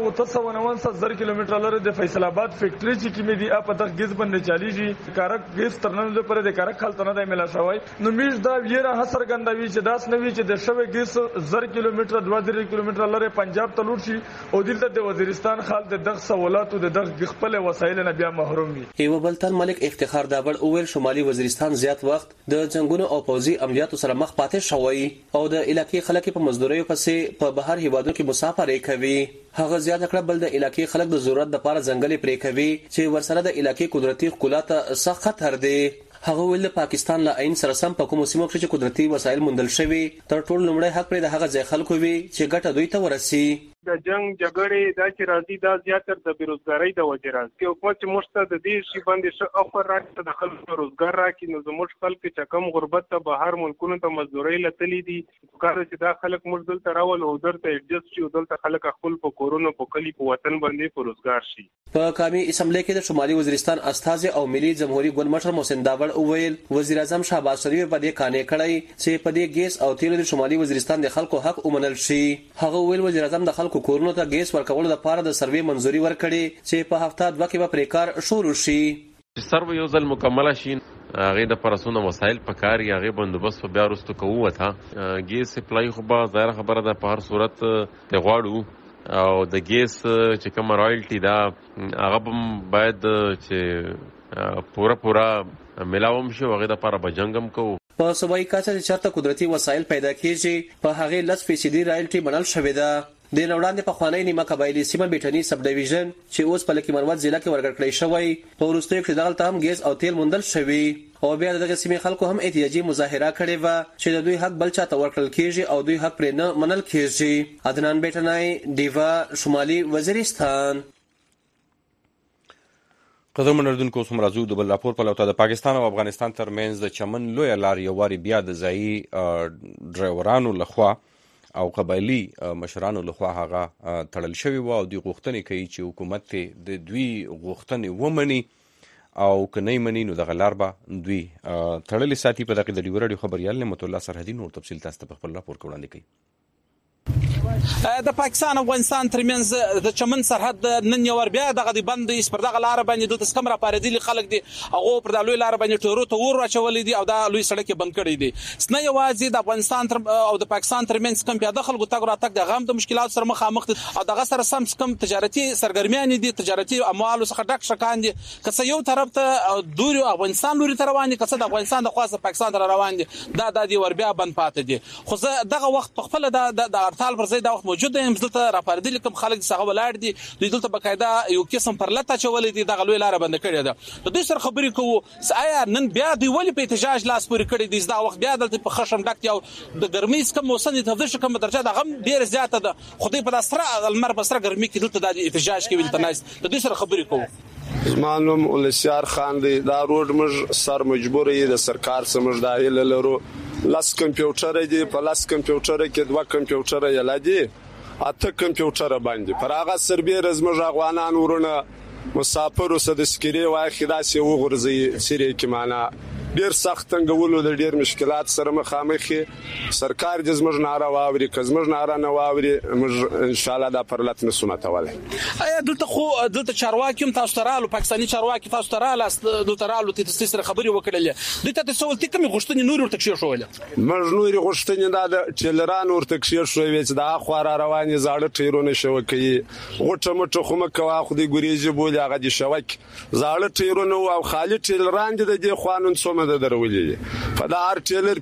990 کیلومتر لري د فیصل آباد فیکټری چې کې مې دی په دغه ګیس باندې چاليږي. کارک ګیس ترنن لپاره د کارک خلک نه دی ملا شوی. نو میش دا ویره حسر ګندوي چې داس نوي چې د شوی ګیس 0 کیلومتر 2 کیلومتر لري پنجاب ته لور شي او دلته د وزیرستان خال د دغه سہولات او د دغه خپل وسایل نه بیا محروم وي. ایو بلتن ملک افتخار داوړ اول شمالي وزیرستان زیات وخت د جنگونو او پوزي عملیاتو سره مخ پاتې شوی او د علاقې خلک په مزدوریو پسې په بهر هیوادو کې مسافرې کوي. هغه زیاته کړه بل د علاقې خلک د ضرورت لپاره ځنګلې پرې کوي چې ورسره د علاقې قدرتي ښکلا ته سخت خطر دی. هغه ویل پاکستان له عین سره سم په کوم سیمو کې چې قدرتي وسایل موندل شوي تر ټولو لومړی حق پرې د هغه ځای خلکو وي چې ګټه دوی ته ورسي. د جنگ جګړې د چې راځي دا زیاتره د بیروزګاری د وجې راځي. حکومت چې موږ ته د دې شی باندې څه افر راکړي د خلکو روزګار راکړي نو زموږ خلک چې کم غربت ته بهر ملکونو ته مزدوري لتلې دي کار چې دا خلک موږ دلته راول او درته ایڈجسټ شي دلته خلک خپل په کورونو په کلی په وطن باندې په روزګار شي. په قومي اسمبلی کې د شمالي وزیرستان استازي او ملي جمهوریت ګوند مشر محسن داوړ وویل وزیر اعظم شهباز شریف په دې قانې کړی چې په دې ګیس او تیلو د شمالي وزیرستان د خلکو حق ومنل شي. هغه ویل وزیر اعظم د خلکو کورونو ته ګیس ورکول د پاره د سروې منځوري ورکړي چې په هفته 2 کې به پرې کار شروع شي. سروې یو ځل مکمله شي هغه د پرسونه وسایل پکاري هغه بندوبست بیا وروسته کوو وته ګیس سپلای خو به ظاهر خبره ده په هر صورت ته غواړو او د ګیس چې کوم رایلټي دا هغه باید چې پورا ملاوم شي هغه د لپاره به جنگم کوو. په صوبایي کچه چې چرته قدرتي وسایل پیدا کیږي په هغه 10% رایلټي منل شوې ده. د وړاندې په خوانی نیمه قبایلی سیمه بیٹنی سب ډیویژن چې اوس په لکی مروت ضلع کې ورګړ کړی شوی په وروستیو کې دغلته هم ګیس او تیل موندل شوی او بیا دغه سیمې خلکو هم احتجاجي مظاهره کړې و چې د دوی حق بل چاته ورکړل کیږي او دوی حق پرې نه منل کیږي. عدنان بیٹنای دیوا شمالي وزیرستان. قدرمن اردوونکو اوس هم راځو د بل راپور په لور ته. د پاکستان او افغانستان ترمنځ د چمن لویه لار یو واري بیا د ځایي ډرایورانو لخوا او قبایلی مشرانو لخوا هغه تړل شوی و او دوی غوښتنې کوي چې حکومت د دوی غوښتنې ومني او که نه مني نو دغه لار به دوی تړلې ساتي. په دغه د ډیو راډیو خبریال نعمت الله سرحدي نور تفصیل تاسو ته په خپل راپور کې وړاندې کوي. د پاکستان افغانستان ترمنځ د چمن سرحد نن یو بیا دغه د بند پر دغه لار باندې د کم را پاردلی خلک دي هغه پر د لوی لار باندې ټورو ته ور راچولې دي او دا لوی سړک بند کړی دي. سنه یوازې د افغانستان او د پاکستان ترمنځ کم پیاده خلکو تګ راتګ د غام د مشکلات سره مخامخ دي او دغه سره سم کم تجارتي سرګرمیان دي تجارتي اموال څخه ډک شکان دي که یو طرف ته دور افغانستان لوري ته روان دي که د افغانستان د خاصه پاکستان ته روان دي دا د ور بیا بند پاتې دي. خو دغه وخت په خپل د هړتال پر ځای دا وخت موجود دی دلته راپاردل کوم خلک څنګه ولاړ دي دوی دلته بقاعده یو قسم پر لته چولې دي دغه لوی لار بند کړی ده. د دوی سره خبرې کوو آیا نن بیا دوی ولې په احتجاج لاس پورې کړی دي دا وخت بیا دلته په خشم ډک یو د ګرمۍ کم موسم دي تفضیل کوم درجه د غم ډیر زیاته ده خو دوی په اسره المر په سره ګرمۍ کې دلته د احتجاج کوي دلته ناس د دوی سره خبرې کوو. زمانم ولسیار خان دی دا روډ مج سر مجبور دی د سرکار سمج دا لرو لاس کمپیوټر دی په لاس کمپیوټر کې دوه کمپیوټر یې لادي اته کمپیوټر باندې پر هغه سربې رزمج افغانان ورونه مسافر وسد سکري واخی داسې وغورځي سری کې معنا ډیر سخت څنګهولو د ډیر مشکلات سره مخامخ سرکار د زمج ناره واوري کزمج ناره نه واوري ان شاء الله دا پرلت نسونه تولای. آیا دلته خو دلته چارواکي تاسو ترالو پاکستاني چارواکي تاسو ترالو دلته ترالو تاسو سره خبري وکړلې دلته تاسو ولته کوم غوښتنې نور ورته کښې شوله مج نور غوښتنې دا د چلران ورته کښې شوې چې دا خو را رواني زاړه ټیرونه شو کوي غوټه مټه خو مکه خو د ګریزي بوله هغه دي شوک زاړه ټیرونه او خالي ټیلران د دې خوانون څومره د درولې په دا هر ټیلر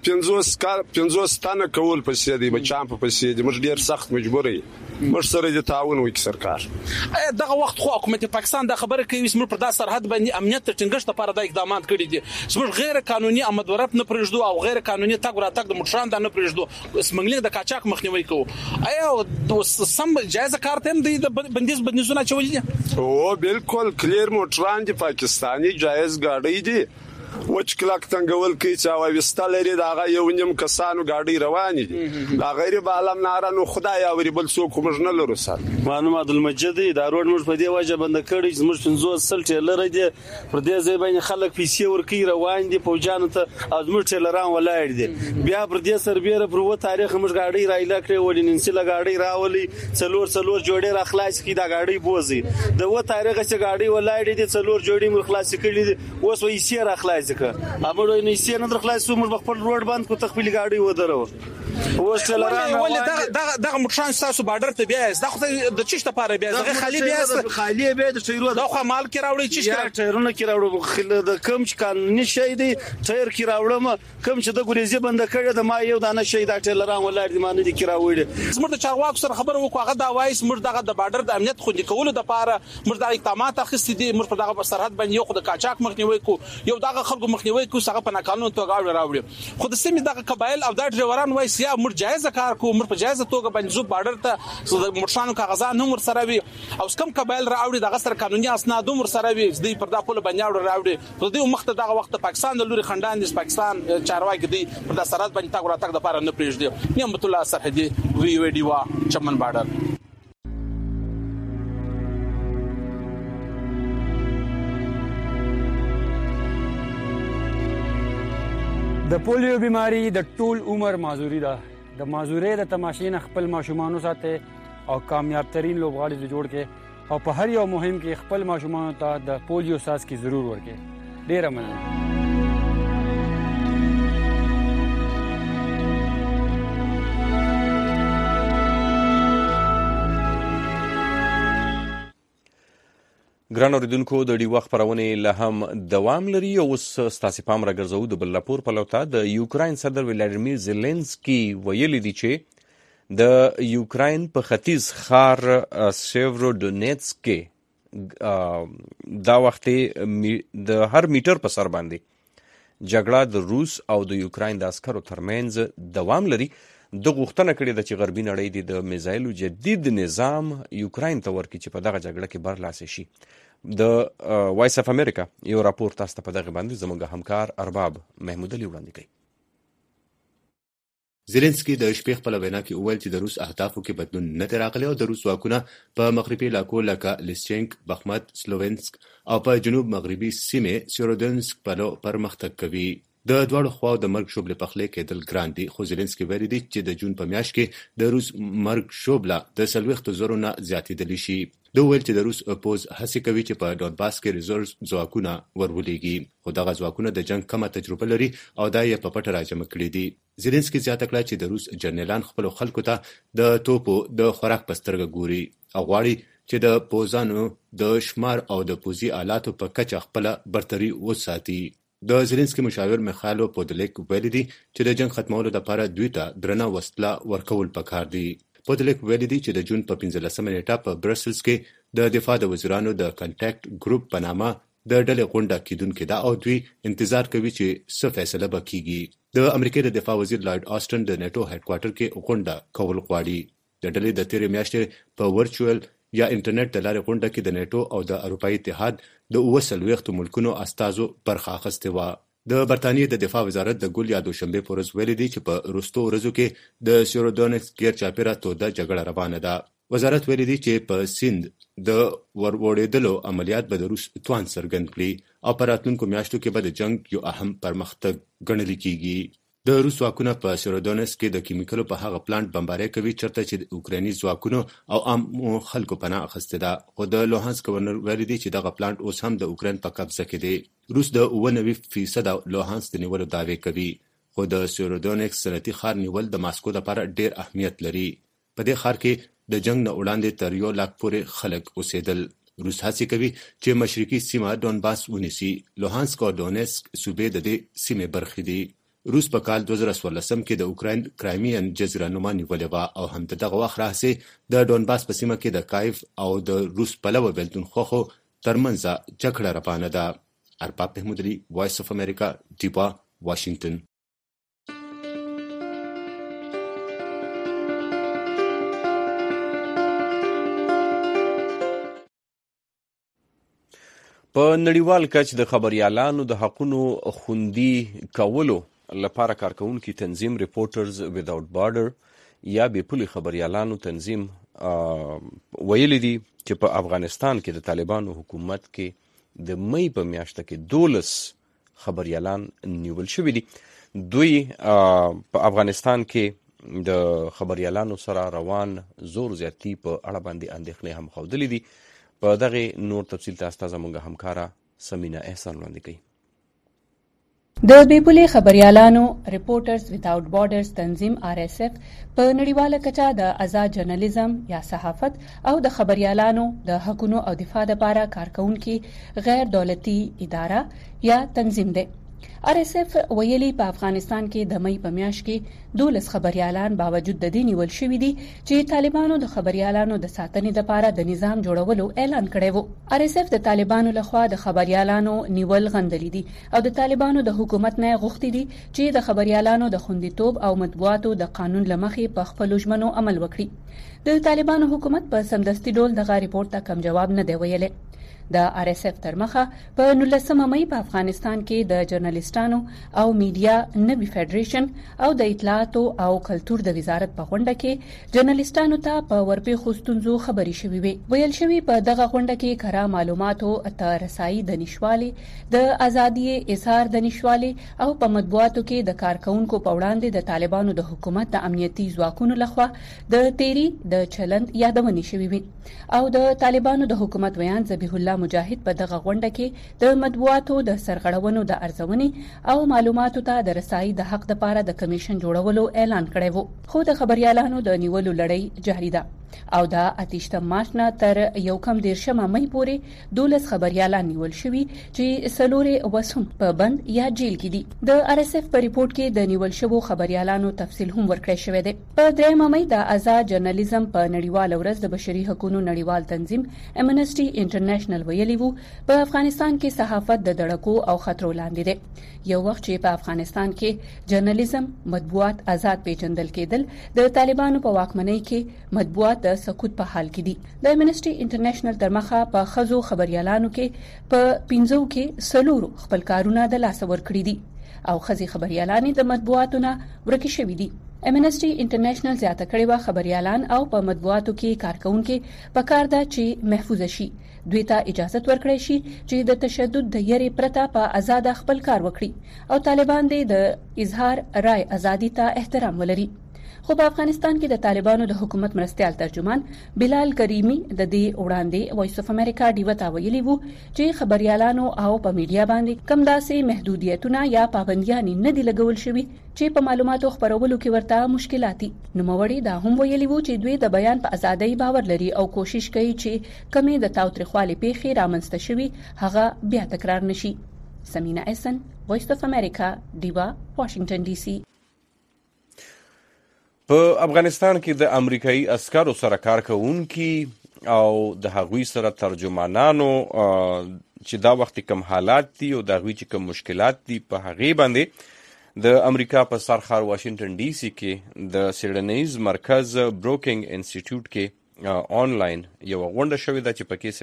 50 تنه کول پسې دی بچام په پسې دی موږ ډیر سخت مجبوري موږ سره د تعاون وکړي سرکار. دغه وخت خو حکومت پاکستان د خبره کوي چې پر دا سرحد باندې امنیت ټینګښت لپاره د اقدامات کړي دي چې غیر قانوني آمدورت نه پرېږدو او غیر قانوني تګ راتګ د موټران د نه پرېږدو سمګلینګ د قاچاق مخنیوي کوو. آیا سم جایز کار ته دی د بندیزونه چولې او بالکل کلیر موټران دي پاکستاني جایز گاډي دي وچ کلاک تنګول کوي چې او وستلري دا یو نیم کسانو گاډي روان دي دا غیر عالم نارانو خدای اوري بل څوک موږ نه لرو سره مانو عبدالمجید دا روډ موږ په دې وجه بند کړی چې موږ 50 سل ټیلر دي پر دې ځای باندې خلک پیسې ورکي روان دي فوجان ته از موږ ټیلران ولاړ دي بیا پر دې سربېره پر و تاریخ موږ گاډي رایلا کړې ولې ننسله گاډي راولي څلور جوړې را خلاص کی دا گاډي بوزي د و تاریخ چې گاډي ولاړ دي څلور جوړې مر خلاص کړي دي اوس وې سي را خلاص امر نه سي نه در خلاص موږ خپل روډ باندې کو تخپل گاډي ودرو اوس چلران ولې دغه موټران تاسو بارډر ته بیا دا خو د چشت لپاره بیا دغه خالی بیا د ټیرو دا خو مال کې راوړي چشت ټیرونه کې راوړو د کم چې قانوني شي دی ټیر کې راوړم کم چې د ګریزي بند کړی د ما یو دانه شي دا ټیلران ولر دي مانه دي کې راوړي زموږ د چارواکو سره خبر وکړه هغه دا وایي موږ دغه د بارډر د امنیت خوندي کولو لپاره موږ د اقدامات اخیستي دي موږ په دغه سرحد باندې یو خو د قاچاق مخنیوي کو یو دغه خلکو مخنیوي کو څنګه په قانون توګه راوړي خو د سیمې دغه قبایل او د ډرایوران وایي سیا موږ جایز کار کو موږ په جایز توګه باندې زو بارډر ته د موټرانو کاغذات نو ور سره وي او کم قبایل راوړي دغه سره قانوني اسناد ور سره وي د پر دا پول باندې راوړي په دې مخته دغه وخت پاکستان د لوري خندان د پاکستان چارواکي دی پر د سرحد باندې تاګ راتګ د لپاره نه پریږدي. نعمت الله سرحدي وی ډیوا چمن بارډر. د پولیو بیماری د ټول عمر معذوري ده. د معذورۍ د تماشې نه خپل ماشومان ساتي او کامیاب ترین لوبغاړي جوړ کړي او په هر یو مهم کې خپل ماشومان ته د پولیو څاڅکي ضرور ورکړي. ډیره مننه. ګران اوریدونکو د ډیوه خپرونې له هم دوام لري او اوس ستاسې پام راګرځوو د بل راپور په لور ته. د یوکراین صدر ولادیمیر زيلنسکي ویلي دي چې د یوکراین په ختیځ ښار سیورودونیټسک کې دا وخت د هر میټر په سر باندې جګړه د روس او د یوکراین د عسکرو ترمنځ دوام لري. د غوښتنه کړې ده چې غربي نړۍ د میزایلو جدید نظام یوکراین ته ورکړي چې په دغه جګړه کې برلاسي شي. د وایس اف امریکا یو راپور تاسو ته په دغه باندې زموږ همکار ارباب محمود علي وړاندې کوي. زيلنسکي د شپې خپل وینا کې وویل چې د روس اهدافو کې بدلون نه دی راغلی او د روس ځواکونه په مغربي علاقو لکه لیسچینک، بخمت، سلووینسک او په جنوب مغربي سیمې سیورودنسک پرمختګ کوي. د دواړو خواو د مرګ شوبلې پخلی کېدل ګران دي، خو زيلنسکي ویلي دي چې د جون په میاشت کې د روس مرګ شوبله د 40,000 نه زیاتېدلی شي. دوی ویل چې د روس پوز هڅې کوي چې په ډونباس کې ریزرو ځواکونه ورولېږي، خو دغه ځواکونه د جنگ کمه تجربه لري او دا یې په پټه راجمع کړي دي. زيلنسکي زیاته کړه چې د روس جنرالان خپلو خلکو ته د توپو د خوراک په سترګه ګوري او غواړي چې د پوځانو د شمار او د پوځي آلاتو په کچه خپله برتري وساتي. د زيلنسکي مشاور میخایلو پودلیک ویلي دي چې د جنگ ختمولو لپاره دوی ته درنه وسله ورکول پکار دي. پودلیک ویلي دي چې د جون په 15 نیټه په برسلز کې د دفاع د وزیرانو د کنټاکټ ګروپ په نامه د ډلې غونډه کیدونکې ده او دوی انتظار کوي چې څه فیصله به کیږي. د امریکا د دفاع وزیر لارډ آسټن د نیټو هډ کوارټر کې غونډه کول غواړي. د ډلې د تیرې میاشتې په ورچوال یا انټرنیټ د لارې غونډه کې د نیټو او د اروپایي اتحاد د 40 ملکونو استازو برخه اخیستې وه. د برتانیې د دفاع وزارت د ګل یا دوشنبه په ورځ ویلي دی چې په وروستو ورځو کې د سیورودونیتسک غیر چاپیره توده جګړه روانه ده. وزارت ویلي دی چې په سیند د وروړېدلو عملیات به د روس توان څرګند کړي او په راتلونکو میاشتو کې به د جنگ یو اهم پرمختګ ګڼل کېږي. د روس ځواکونه په سیورودونیتسک کې د کیمیکلو په هغه پلانټ بمباري کوي چېرته چې د اوکرایني ځواکونو او عام خلکو پناه اخیستې ده، خو د لوهانسک گورنر ویلي دی چې دغه پلانټ اوس هم د اوکراین په قبضه کې دی. روس د 99% لوهانسک د نیولو دعوې کوي، خو د سیورودونیتسک صنعتي ښار نیول د ماسکو لپاره ډېر اهمیت لري. په دې ښار کې د جنگ نه وړاندې تر 1 لک پورې خلک اوسېدل. روس هڅې کوي چې مشرقي سیمه ډونباس ونیسي. لوهانسک او دونیسک صوبې د دې سیمې برخې دي. روس په کال 2014 کې د اوکراین کرایمین جزیره نما نیولې وه او هم دغه وخت راهیسې د ډونباس په سیمه کې د کایف او د روس پلوه بېلتونخواخو ترمنځ جګړه روانه ده. ارباب محمود علي، وایس اف امریکا، ډیوا، واشنگټن. په نړیوال کچ د خبريالانو د حقونو خوندي کولو لپاره کارکونکي تنظیم ریپورټرز وداوټ بارډر یا بې پولې خبريالانو تنظیم ویلي دي چې په افغانستان کې د طالبانو حکومت کې د مئی په میاشت کې 12 خبريالان نیول شوي دي. دوی په افغانستان کې د خبريالانو سره روان زور زیاتی په اړه باندې اندېښنې هم ښودلې دي. په دغه نور تفصیل تاسو زموږ همکارا سمینا احسان وړاندې کوي. د بیپولې خبريالانو ریپورټرز وداوټ بارډرز تنظیم RSF په نړیواله کچه د آزاد جرنالیزم یا صحافت او د خبريالانو د حقوقو او دفاع لپاره کارکونکي غیر دولتي اداره یا تنظیم دی. RSF ویلي په افغانستان کې د مئی په میاشت کې 12 خبريالان باوجود د دې نیول شوي دي چې طالبانو د خبريالانو د ساتنې لپاره د نظام جوړولو اعلان کړی و. RSF د طالبانو لخوا د خبريالانو نیول غندلې دي او د طالبانو د حکومت نه غوښتي دي چې د خبريالانو د خوندیتوب او مطبوعاتو د قانون لمخې په خپل ژمنو عمل وکړي. د طالبانو حکومت په سمدستي ډول دغه ریپورت ته کم جواب نه دی ویلي. د RSF تر مخه په 19 مئی په افغانستان کې د جرنالستانو او میډیا نوي فدریشن او د اطلاعاتو او کلتور د وزارت په غونډه کې جرنالستانو ته په ورپېښو ستونزو خبري شوي وي. ویل شوي په دغه غونډه کې کره معلوماتو ته رسایي د نشوالي، د ازادي اظهار د نشوالي او په مطبوعاتو کې د کارکونکو په وړاندې د طالبانو د حکومت د امنیتي ځواکونو لخوا د تیری د چلند یادونه شوي وي او د طالبانو د حکومت ویان ذبیح الله مجاهد په دغه غونډه کې د مطبوعاتو د سرغړونو د ارزونې او معلوماتو ته د رسایي د حق لپاره د کمیشن جوړولو اعلان کړی و. خو د خبريالانو د نیولو لړۍ جاري ده او د 28 مارچ نه تر 1 مئی پورې 12 خبريالان نیول شوي چې سلوري وسهم په بند یا جیل کې دي. د RSF په ریپورت کې د نیول شوو خبريالانو تفصیل هم ورکړی شوی دی. په 3 مئی د آزاد جرنالیزم په نړیواله ورځ د بشري حقوقو نړیوال تنظیم امنسټي انټرنیشنل ویلي وو په افغانستان کې صحافت د دړکو او خطرو لاندې دی. یو وخت چې په افغانستان کې جرنالیزم مطبوعات آزاد پیژندل کېدل، د طالبانو په واکمنۍ کې مطبوعات د سقوط په حال کې دي. د امنسټي انټرنیشنل تر مخه په خزو خبريالانو کې په 15 کې سلور خپل کارونه د لاس ورکړي دي او خزي خبريالانې د مطبوعاتو نه ورکې شوې دي. امنسټي انټرنیشنل زیاته کړې و خبريالان او په مطبوعاتو کې کارکونکو په کار ده چې محفوظ شي، دوی ته اجازه ورکړي شي چې د تشدد د یری پرته په آزاد خپل کار وکړي او طالبان د اظهار رائے ازادي ته احترام ولري. خو په افغانستان کې د طالبانو د حکومت مرستيال ترجمان بلال کریمی د دې وړاندې وایس اف امریکا ډیو ته ویلي وو چې خبريالانو او په میډیا باندې کم داسې محدودیتونه یا پابندیاں نه دي لګول شوي چې په معلوماتو خبرولو کې ورته مشکلاتي. نوموړي دا هم ویلي وو چې دوی د بیان په ازادۍ باور لري او کوشش کوي چې کمی د تاوتریخوالي پیښې رامنځته شوي هغه بیا تکرار نشي. سمینا احسن، وایس اف امریکا، ډیوا، واشنگټن ډي سي. په افغانستان کې د امریکایي عسکرو سره کار کوونکي او د هغوی سره ترجمانانو چې دا وخت کم حالات دي او د هغوی چې کم مشکلات دي په هغې باندې د امریکا په سرخار واشنگټن ډي سي کې د سیډنیز مرکز بروکینګ انسټیټیوټ کې آنلاین یو غونډه شوې ده چې پکې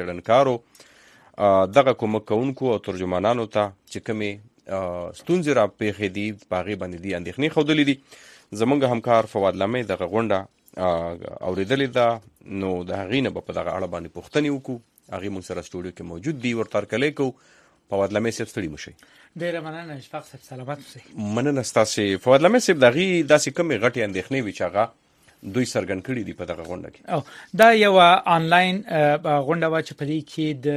سیډنکارو دغه کومک کوونکو او ترجمانانو ته چې کومې ستونزې را پیښې دي په هغې باندې دي اندېښنې ښودلې دي. زمونږ همکار فواد لمی دغه غونډه اورېدلې ده، نو د هغې نه به په دغه اړه باندې پوښتنې وکړو. هغې موږ سره سټوډیو کې موجود دي، ورته هرکلی کوو. فواد لمی صاحب ستړي مه شئ. ډېره مننه اشفاق صاحب، سلامت اوسئ. مننه ستاسې. فواد لمی صاحب د هغې داسې کومې غټې اندېښنې وي چې هغه دوی څرګند کړي دي په دغه غونډه کې؟ دا یو آنلاین غونډه وه چې په دې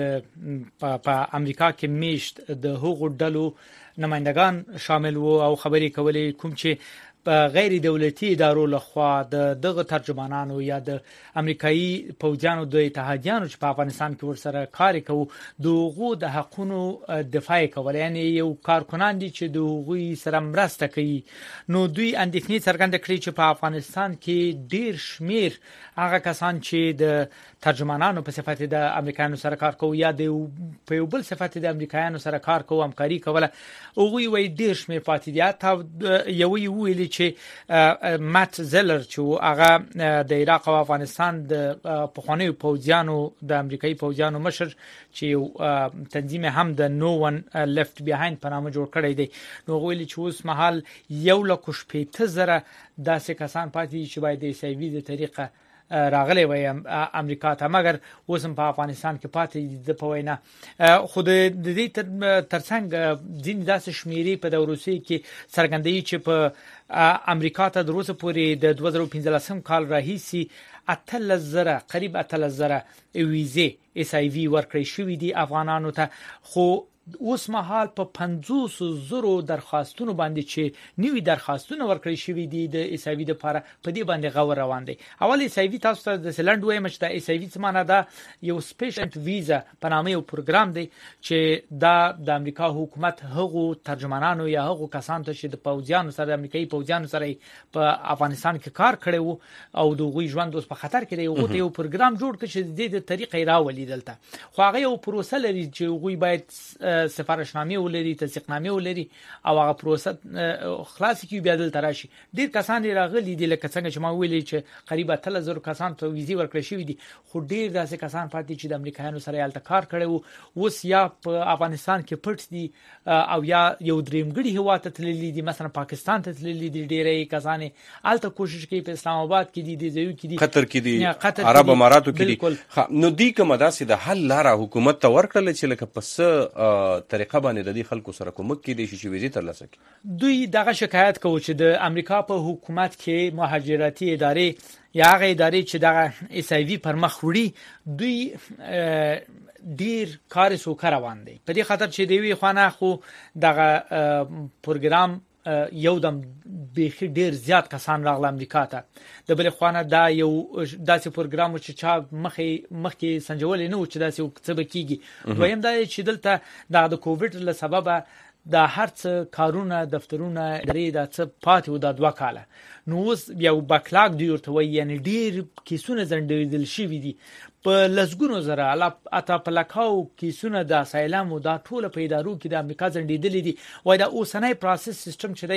کې په امریکا کې میشت د هغو ډلو نمایندگان شامل وو او خبرې کولې کوم چې په غیر دولتي ادارو لخوا د دغه ترجمانانو یا د امریکایي پوځیانو د اتحادیانو چې په افغانستان کې ورسره کار کوي دغه د حقونو دفاع کول، یعنی یو کارکنان دي چې دغه سره مرسته کوي. نو دوی اندېښنې څرګنده کړې چې په افغانستان کې ډیر شمیر هغه کسان چې د ترجمانانو په صفت د امریکایانو سره کار کوي یا د په یو بل صفت د امریکایانو سره کار کوي همکاري کوله، هغه وی ډیر شمیر پاتې دي. تا یو ویلي چې مات زلر چې هغه د عراق او افغانستان د پخوانیو پوځیانو د امریکایي پوځیانو مشر چې تنظیم هم د نو ون لیفت بیهایند په نامه جوړ کړی دی، نو ویلي چې اوس مهال 1,80,000 داسې کسان پاتې چې باید د سیوي د طریقه راغلی وای امریکا ته، مګر اوس هم په افغانستان کې پاتې د په وینا. خو د دې ترڅنګ ځینې داسې شمیرې په روسیې کې څرګندوي چې په امریکا ته د روسیې پورې د 2015 کال راهیسي 18,000 قریب 18,000 ویزې اس ای وی ورکړې شوې دي افغانانو ته. خو اوس مهال په 50,000 درخواستونو باندې چې نوي درخواستونه ورکړي شوي دي د اس ای وی لپاره په دې باندې غور روان دي. اول اس ای وی تاسو ته د سلند وایم چې د اس ای وی څه معنی ده، یو سپیشل ویزا په نامه یو پروګرام دی چې دا د امریکا حکومت هغو ترجمانانو یا هغو کسانو ته چې د پوځیانو سره د امریکایي پوځیانو سره په افغانستان کې کار کړی وو او د غوي ژوند اوس په خطر کې دی، هغه یو پروګرام جوړ کړ چې د دې طریقې راولي دلته. خو هغه یو پروسه لري چې غوي باید سفارشنامه ولري، تصدیقنامه ولري او هغه پروسه خلاص کی بیا دلته راشي. ډیر کسان راغلي دي لکه څنګه چې ما ویلي چې قریب 3,000 کسان ته ویزې ورکړې شوې دي، خو ډیر داسې کسان پاتې چې د امریکایانو سره یالته کار کړي وو، اوس یا په افغانستان کې پټ دي او یا یو درېمګړي هیواد ته تللي دي، مثلا پاکستان ته تللي دي. ډیرې کسان الته کوشش کوي په اسلام آباد کې دي، د ځایو کې دي، قطر کې دي، عرب اماراتو کې دي. نو دی کومه داسې د حل لاره حکومت ته ورکړل چې لکه پس طریقه باندې د دې خلکو سره کومک کېدی شي چې ویزې ترلاسه کړي؟ دوی دغه شکایت کوي چې د امریکا په حکومت کې مهاجرتي ادارې یا هغه ادارې چې دغه اس ای وی پر مخ وړي دوی ډیر کار سوکه روان دي په دې خاطر چې دوی خوانه خو دغه پروګرام یو دم بيخي ډیر زیات کسان راغله امریکا ته، د بل خوانه دا یو داسې پروګرام چې چا مخکې سنجول نه و چې داسې څه بکیږي. دویم دا چې دلته د کووډ له سببه د هرڅ کارونه دفترونه لري د څه پاتې و د 2 کاله، نو اوس یو بکلاګ دی ورته وایي، یعنی ډیر کیسونه زندېدل شوي دي په لسګونو زره اته په لکاو کیسونه د اسایلم او د ټوله په ادارو کې د امریکا زندېدل دي. وای دا اوسنۍ پروسس سیستم چې دی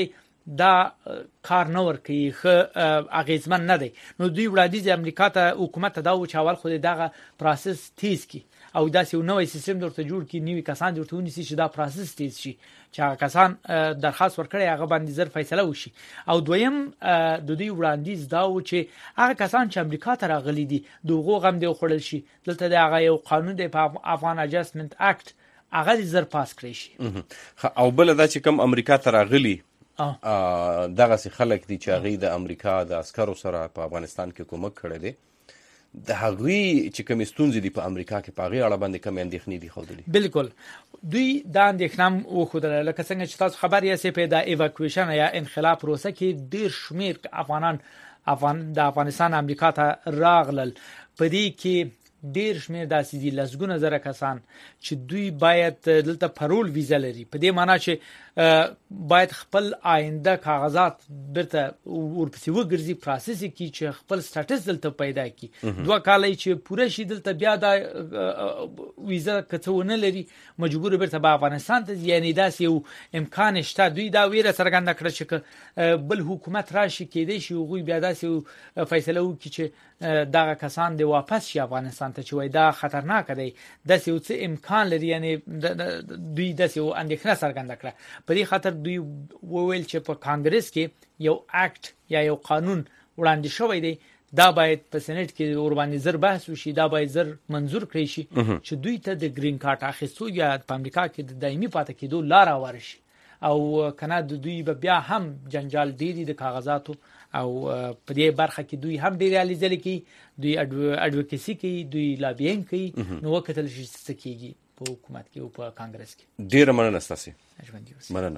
دا کار نه ورکوي، اغیزمن نه دی. نو دوی وړاندیز امریکا ته حکومت ته دا و چې اول خو دغه پروسس تیز کی او داسې یو نوې سیستم درته جوړ کی، نوې کسان درته ونیسي چې دا پروسس تیز شي، چې هغه کسان درخواست ورکړي هغه باندې زر فیصله وشي. او دویم د دوی وړاندیز دا و چې هغه کسان چې امریکا ته راغلي دي دغه غم دی خوړل شي. دلته د هغه یو قانون دی په افغان اډجستمنت اکټ، هغه زر پاس کړی شي. او بل دا چې کوم امریکا ته راغلي دغه سي خلک دي چې هغه د امریکا د عسکرو سره په افغانستان کې کومک کړی دی، د هغوی چې کوم ستونزې دي په امریکا کې په هغه اړه باندې کوم اندېښنې دي خوندلې؟ بالکل دوی دا اندېښنه وښودله، لکه څنګه چې تاسو خبر یاست په د ایواکویشن یا انخلا پروسه کې ډیر شمیر افغان د افغانستان امریکا ته راغلل. په دې کې ډیر شمیر داسې دي لسګونه زره کسان چې دوی باید دلته پرول ویزا لري، په دې معنی چې باید خپل آینده کاغذات برته ورپسې وګرځي، پروسس کی چې خپل سټاتس دلته پیدا کی. 2 کال چې پوره شي دلته بیا دا ویزا کڅونه لري مجبور برته په افغانستان ته، یعنی دا یو امکان شته. دوی دا ویره څرګنده کړه چې بل حکومت راشي کېدې شي غوي بیا دا فیصله وکړي چې دا کسان دی واپس شي افغانستان ته، چې وای دا خطرناک دی، دا یو څه امکان لري. یعنی دوی دا یو اندېښنه څرګنده کړه. په دې خاطر دوی وویل چې په کانګرس کې یو اکټ یا یو قانون وړاندې شوی دی، دا باید په سېنات کې ور باندې زر بحث وشي، دا باید زر منظور کړی شي چې دوی ته د گرین کارت اخیستو یا په امریکا کې د دایمي پاتې کېدو لار ورشي. او کنه دوی به بیا هم جنجال ډیری د کاغذاتو او په دې برخه کې دوی هم ډیر الیزل کی، دوی اډوکیسی کوي، دوی لابینګ کوي. نو وکتل شي څه کیږي په حکومت کې او په کانګرس کې. ډیر مننه ستاسو. مننه.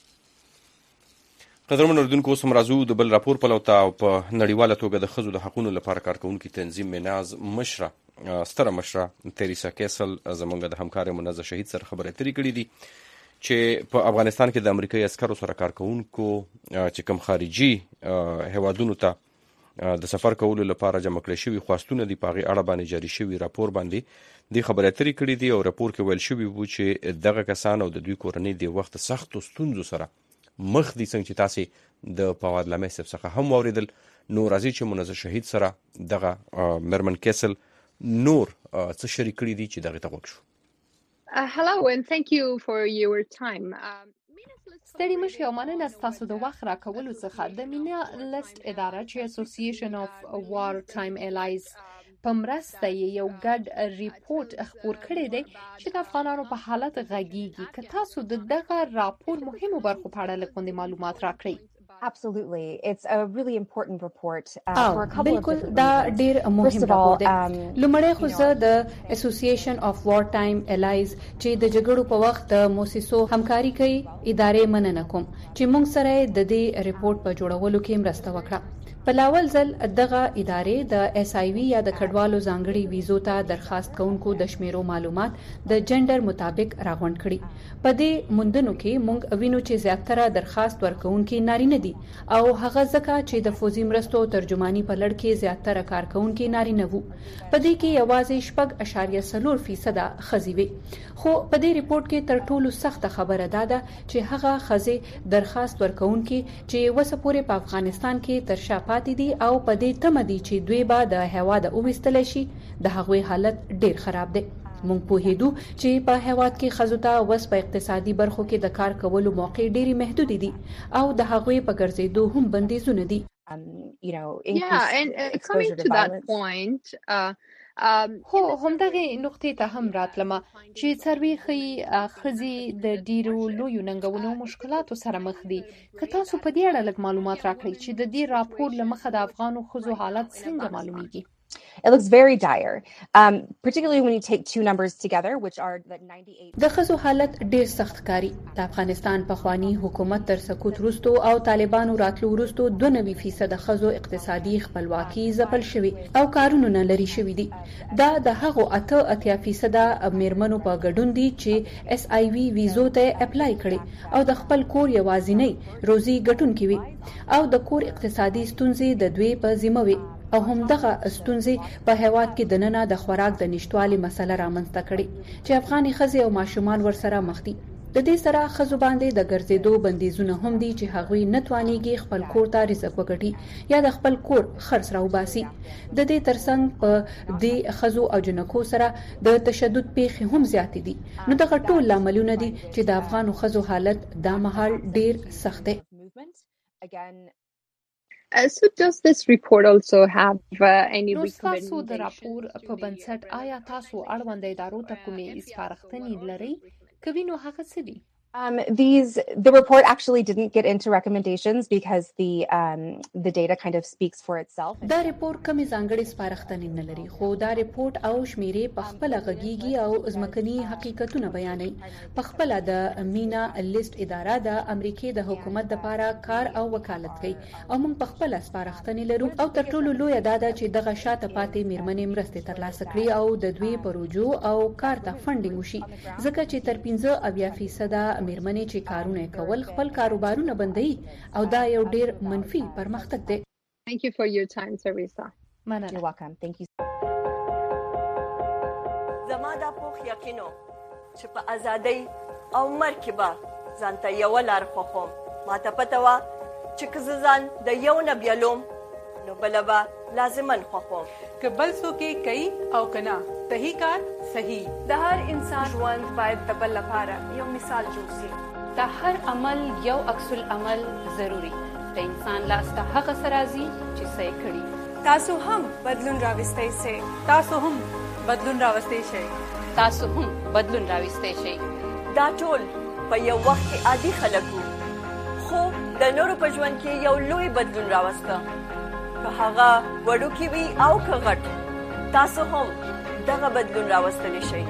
قدرمن اردوونکو، اوس هم راځو د بل راپور په لور ته. په نړیواله توګه د ښځو د حقوقو لپاره کارکونکو تنظیم مناز مشره ستره مشره تریسا کیسل زمونږ د همکار مناز شهید سره خبرې اترې کړې دي چې په افغانستان کې د امریکایي عسکرو سره کارکونکو چې کوم خارجي هوادونو ته د سفر کولو لپاره جمع کړی شوی خواستونه دي په هغې اړه باندې جاري شوی راپور باندې د خبرې اترې کړې دي. او راپور کې ویل شوي وو چې دغه کسان او د دوی کورنۍ د وخت سختو ستونزو سره مخ دي، څنګه چې تاسې د فواد لمحي صاحب څخه هم واورېدل. نو راځي چې مناظر شهید سره دغه مرمن کیسل نور څه شریک کړي دي چې دغه ته غوږ شو. Hello and thank you for your time. ستړي مشه او مننه ستاسو د وخت راکولو څخه. د مینا لست اداره چې اسوسییشن اف وار ټایم الایز په مرسته یو ګډ ریپورت خپور کړی دی چې د افغانانو په حالت غږیږي. که تاسو دغه راپور مهمو برخو په اړه لږ معلومات راکړئ. Absolutely. It's a really important report for a couple of بالکل different دا reasons. ډیر مهم First of all, راپور دی. لومړی خو زه د اسوسییشن اف وار ټایم الایز چې د جګړو په وخت د موسسو همکاري کوي ادارې مننه کوم چې موږ سره د دې ریپورت په جوړولو کې مرسته وکړه. په لاول ځل دغه ادارې د اس ای وی یا د کډوالو ځانګړي ویزو ته درخواست کوونکو د شمیرو معلومات د جندر مطابق راغونډ کړي. په دې موندنو کې موږ وینو چې زیاتره درخواست ورکوونکي نارینه دي او هغه ځکه چې د فوزي مرستو ترجمانی په لړ کې زیاتره کارکونکي نارینه وو. په دې کې یوازې 6.4% ښځې وې. خو په دې ریپورت کې تر ټولو سخته خبره ده چې هغه ښځې درخواست ورکوونکي چې وسه پورې په افغانستان کې تر شا پاتې دي او په دې تمه دي چې دوی به د هیواد اوویستل شي، د هغوی حالت ډیر خراب دی. مونږ پوهیدو چې په هیواد کې ښځو ته وس په اقتصادي برخو کې د کار کولو موقع ډېری محدود دي او د هغوی په ګرځېدو هم بندیزونه دي. Coming to that point, خو همدغه نقطې ته هم راتلم چې څاروي ښځې د ډیرو لویو ننګونو مشکلاتو سره مخ دي. که تاسو په دې اړه لږ معلومات راکړئ چې د دې راپور له مخه د افغانو ښځو حالت څنګه معلومیږي. It looks very dire, particularly when you take two numbers together, which are the 98. د ښځو حالت ډیر سخت کاری. د افغانستان پخوانی حکومت تر سقوط وروسته او طالبانو راتلو وروسته 92% ښځو اقتصادي خپلواکي ځپل شوی او کارونه نه لري شوی دي. دا د هغو 88% میرمنو په ګډون دي چې اس ای وی ویزو ته اپلای کړي او د خپل کور یوازینی روزي ګټونکي وي او د کور اقتصادي ستونزې د دوی په ذمه وي او هم دغه ستونزې په هیواد کې د ننه د خوراک د نشټوالي مسله رامنځته کړي چې افغاني ښځې او ماشومان ورسره مخ دي. د دې سره ښځو باندې د ګرځېدو بندیزونه هم دي چې هغوی نه توانیږي خپل کور ته رزق وګټي یا د خپل کور خرڅ راوباسي. د دې ترڅنګ په دې ښځو او جنکو سره د تشدد پیښې هم زیاتې دي. نو دغه ټول لاملونه دي چې د افغانو ښځو حالت دا مهال ډیر سخت دی. So does this report also have any recommendations? recommendations? نو تاسو د راپور په بنسټ آیا تاسو اړوند ادارو ته کومې سپارښتنې لرئ؟ کوي نو هغه څه دي؟ The report actually didn't get into recommendations because the data kind of speaks for itself. دا ریپورت کومې ځانګړې سپارښتنې نه لري، خو دا ریپورت او شمیرې په خپل غږیږي او ځمکني حقیقتونه بیانوي. په خپل د مینا لیست اداره د امریکای د حکومت لپاره کار او وکالت کوي او موږ په خپل سپارښتنې لرو او تر ټولو لوی دا ده چې دغه شاته پاتې میرمنې مرستې ترلاسه کړي او د دوی پروژو او کار ته فنډینګ وشي، ځکه چې تر 15% میرمنې چې کارونه کول خپل کاروبارونه بندوي او دا یو ډیر منفي پرمختګ دی. Thank you for your time, Teresa. You're welcome. Thank you. زما دا پوخ یقینو چې په ازادۍ او مرګ کې به ځانته یوه لار خوښوم. ماته پته وه چې که زه ځان د یو نه بیلوم نو بله به لازماً خوښوم. که بل څوک یې کوي او که نه صحیح کار صحیح. د هر انسان ژوند باید د بل لپاره یو مثال جوړ شي. د هر عمل یو عکس العمل ضروری. د انسان لاس ته هغه څه راځي چې څه یې کړي. تاسو هم بدلون راوستی شئ. تاسو هم بدلون راوستی شئ. تاسو هم بدلون راوستی شئ. دا ټول په یو وخت کې عادي خلک وو، خو د نورو په ژوند کې یو لوی بدلون راوسته. که هغه وړوکی وي او که غټ، تاسو هم دغه بدلون راوستلی شئ.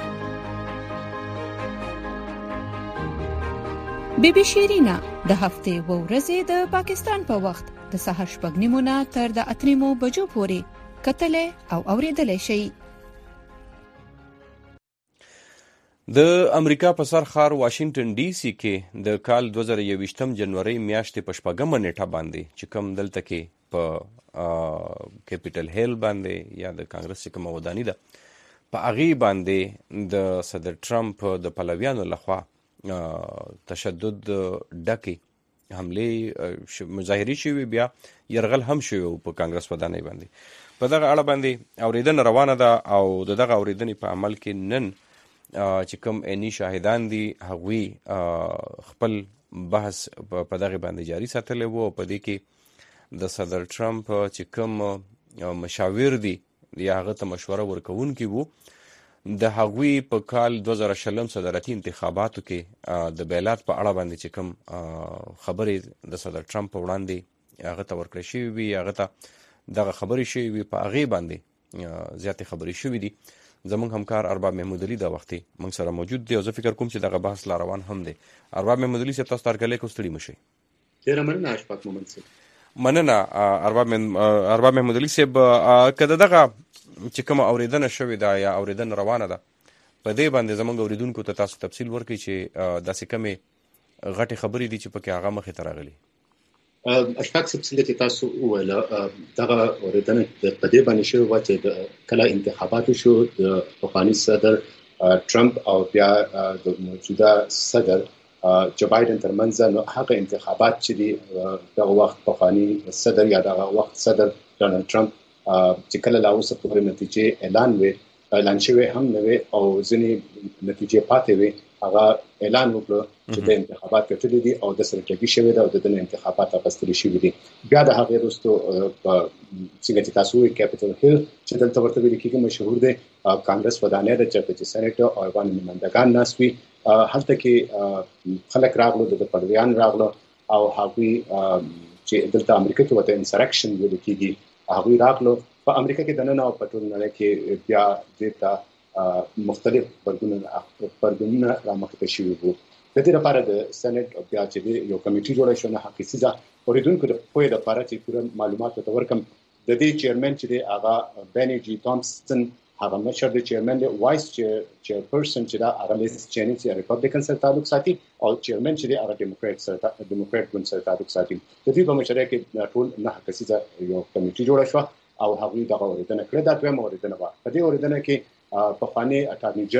بی بی شیرینا د هفتې و ورځې د پاکستان په وخت د سهار 8:30 نه تر د 8:30 بجو پورې کتلې او اوریدلې شي. د امریکا په سر ښار واشنگټن ډي سي کې د کال 2021 جنوري میاشتې په 4 نیټه باندې چې کوم دلته کې په کیپټل هیل باندې یا د کانګرس کوم ودانی ده په هغه باندې د صدر ټرمپ د پلویانو لخوا تشدد ډکې حمله مظاهري شوی، بیا يرغل هم شوی په کانګرس ودانۍ باندې. په دغه اړه باندې اوریدنه روانه ده او دغه اوریدنې په عمل کې نن چې کوم عیني شاهدان دي هغوی خپل بحث په دغه باندې جاری ساتلی وو. په دې کې د صدر ټرمپ چې کوم مشاور دي یا هغه ته مشوره ورکوونکي وو، د هغوی په کال 2020 صدارتي انتخاباتو کې د بیلات په اړه باندې چې کوم خبرې د صدر ټرمپ په وړاندې هغه ته ورکړې شوې وي، هغه ته دغه خبرې شوې وي، په هغې باندې زیاتې خبرې شوې دي. زمونږ همکار ارباب محمود علي دا وختي موږ سره موجود دی او زه فکر کوم چې دغه بحث لا روان هم دی. ارباب محمود علي صاحب تاسو ته هرکلی کو، ستړي مشئ. ډېره مننه اشفاق مومند صاحب. مننه ارباب محمود علي صاحب. که دغه چې کومه اوریدنه شوې ده یا اوریدنه روانه ده په دې باندې زموږ اوریدونکو ته تاسو تفصیل ورکړئ چې داسې کومې غټې خبرې دي چې پکې هغه مخې ته راغلي. اشفاق صاحب څنګه چې تاسو وویل دغه اوریدنه په دې باندې شوې وه چې کله انتخاباتو شو د پخواني صدر ټرمپ او بیا د موجوده صدر جو بایدن ترمنځ نو هغه انتخابات چې دي دغه وخت پخواني صدر یا دغه وخت صدر ډونالد ټرمپ چې کله لا اوسه پورې نتیجې اعلان شوی هم نه وي او ځینې نتیجې پاتې وي، هغه اعلان وکړ چې د انتخابات کټلې دي او د سره ټاګي شوی دا او د انتخابات اغستل شوی دي. بیا د هغه وروسته څنګه چې تاسو وی کیپټل هیل چې دلته ورته ویل کېږي مشهور دی کانګرس ودانۍ د چې سېنات او ایوان نمائندگان ناسوي، هلته کې خلک راغلو د پړویان راغلو او هغوی چې دلته امریکا کې وته انسرکشن ویل کېږي هغوی راغلو. په امریکا کې د نن او په ټول نړۍ کې بیا دته مختلف پرګونونه رامخته شوي وو. د دې لپاره د سېنات او بیا چې یو کمیټي جوړه شو نه حقیقي اوریدونکو د پوهې لپاره چې پوره معلومات ورکم. د دې چیرمن چې هغه بنی جی تومسن هغه مشر د چیرمن د وایس چیرپرسن چې دا هغه لیست چینی چې ریپبلیکن سره تعلق ساتي او چیرمن چې هغه ډیموکرات ګوند سره تعلق ساتي. د دې په مشره کې ټول نه حقیقي یو کمیټي جوړه شو او هغوی دغه اوریدنه کړې. دا دویمه اوریدنه وه. په دې اوریدنه کې پخوانی اټارنی جنرال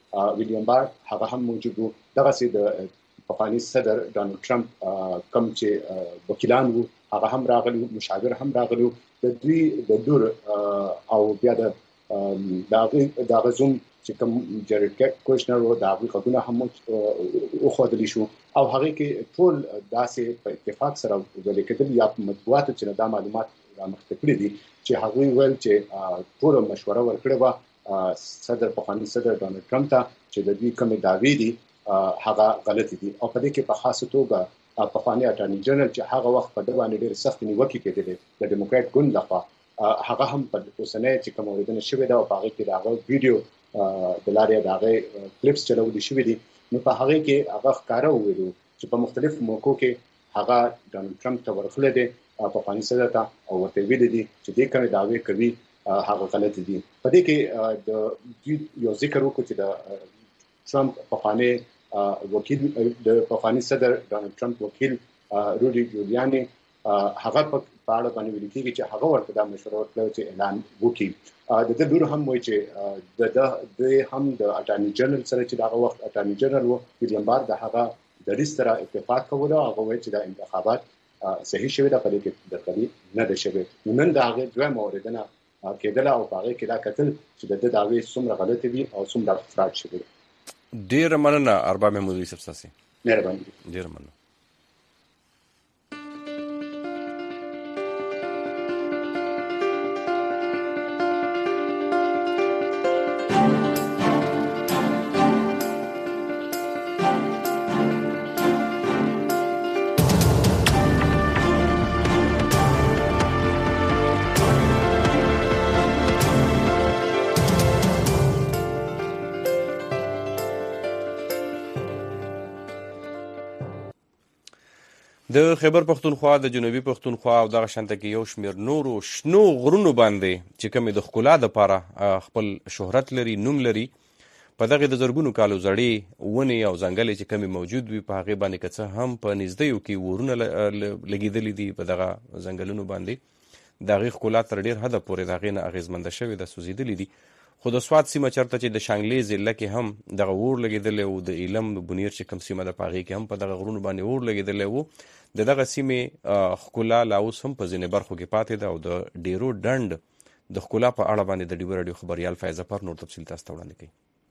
ویلیام بار هغه هم موجود وو. دغه سي د پخوانی صدر ډانلډ ټرمپ کوم چې وکیلان وو هغه هم راغلي، مشاور هم راغلي. د دوی د دور او بیا د دغه زوم چې کوم جریډ کوشنر او د هغه خدونه هم او خدلی شو او هغه کې ټول داسې په اتفاق سره ولیکل یا مطبوعات چې دا معلومات رامخته کړي دي چې هغه ویل چې ټول مشوره ورکړه و پخوانی صدر ډانلډ ټرمپ ته چې د دې کوم دعوی دي هغه غلطي دي او په دې کې په خاصه توګه پخوانی اټارنی جنرال چې هغه وخت په دغه ډېر سخت نیوکه کېدلې د ډیموکرات ګوند لخوا هغه هم په اوسنۍ چې کوم اوریدنه شوې ده او په هغه کې دغه ویډیو د لارې دغه کلیپس چلول شوې دي. نو په هغه کې هغه ښکارا ویلو چې په مختلف موقعو کې هغه ډانلډ ټرمپ ته ورخله دي په پاکستان سره تا او ورته ویل دي چې دې کوم دعوی کوي هغه غلط دي. په دې کې د یو ذکر وکړو چې د ټرمپ پخوانی وکیل د پخوانی صدر ډانلډ ټرمپ وکیل رودي جولیاني هغه په اړه باندې ویل کېږي چې هغه ورته د مشوره ورکړه چې اعلان وکړي. د دې ډور هم وایي چې د هم د اټارنی جنرال سره چې دغه وخت اټارنی جنرال وو ویلیام بار د هغه د ریسټرا اتفاق کوله هغه وایي چې د انتخابات صحیح شوی د په دې کې د قضیې نه ده شوی. نن دا هغه دوه موردونه کېدل او هغه کې دا کتل چې د دعوی څومره غلطي وي او څومره فراډ شوی. ډیر مننه ارباب محمود یوسف ساسي. مهرباني. ډیر مننه. د خیبر پختونخوا د جنوبي پختونخوا او دغه شانته کې یو شمیر نورو شنو غرونو باندې چې کومې د ښکلا دپاره خپل شهرت لري، نوم لري، په دغې د زرګونو کالو زړې ونې او ځنګلې چې کومې موجود وي په هغې باندې که څه هم په نږدېیو کې ورونه لګېدلي دي په دغه ځنګلونو باندې د هغې ښکلا تر ډېر حده پورې د هغې نه اغېزمنده شوې ده، سوځېدلي دي. خو د سوات سیمه چېرته چې د شانګلې ضلع کې هم دغه اور لګېدلی و، د ایلم بونیر چې کوم سیمه ده په هغې کې هم په دغه غرونو باندې اور لګېدلی و. د دغه سیمې ښکلا لا اوس هم په ځینې برخو کې پاتې ده او د ډیرو ډنډ د ښکلا په اړه باندې د ډیبو راډیو خبریال فیض ظفر نور تفصیل تاسو ته وړاندې کوي.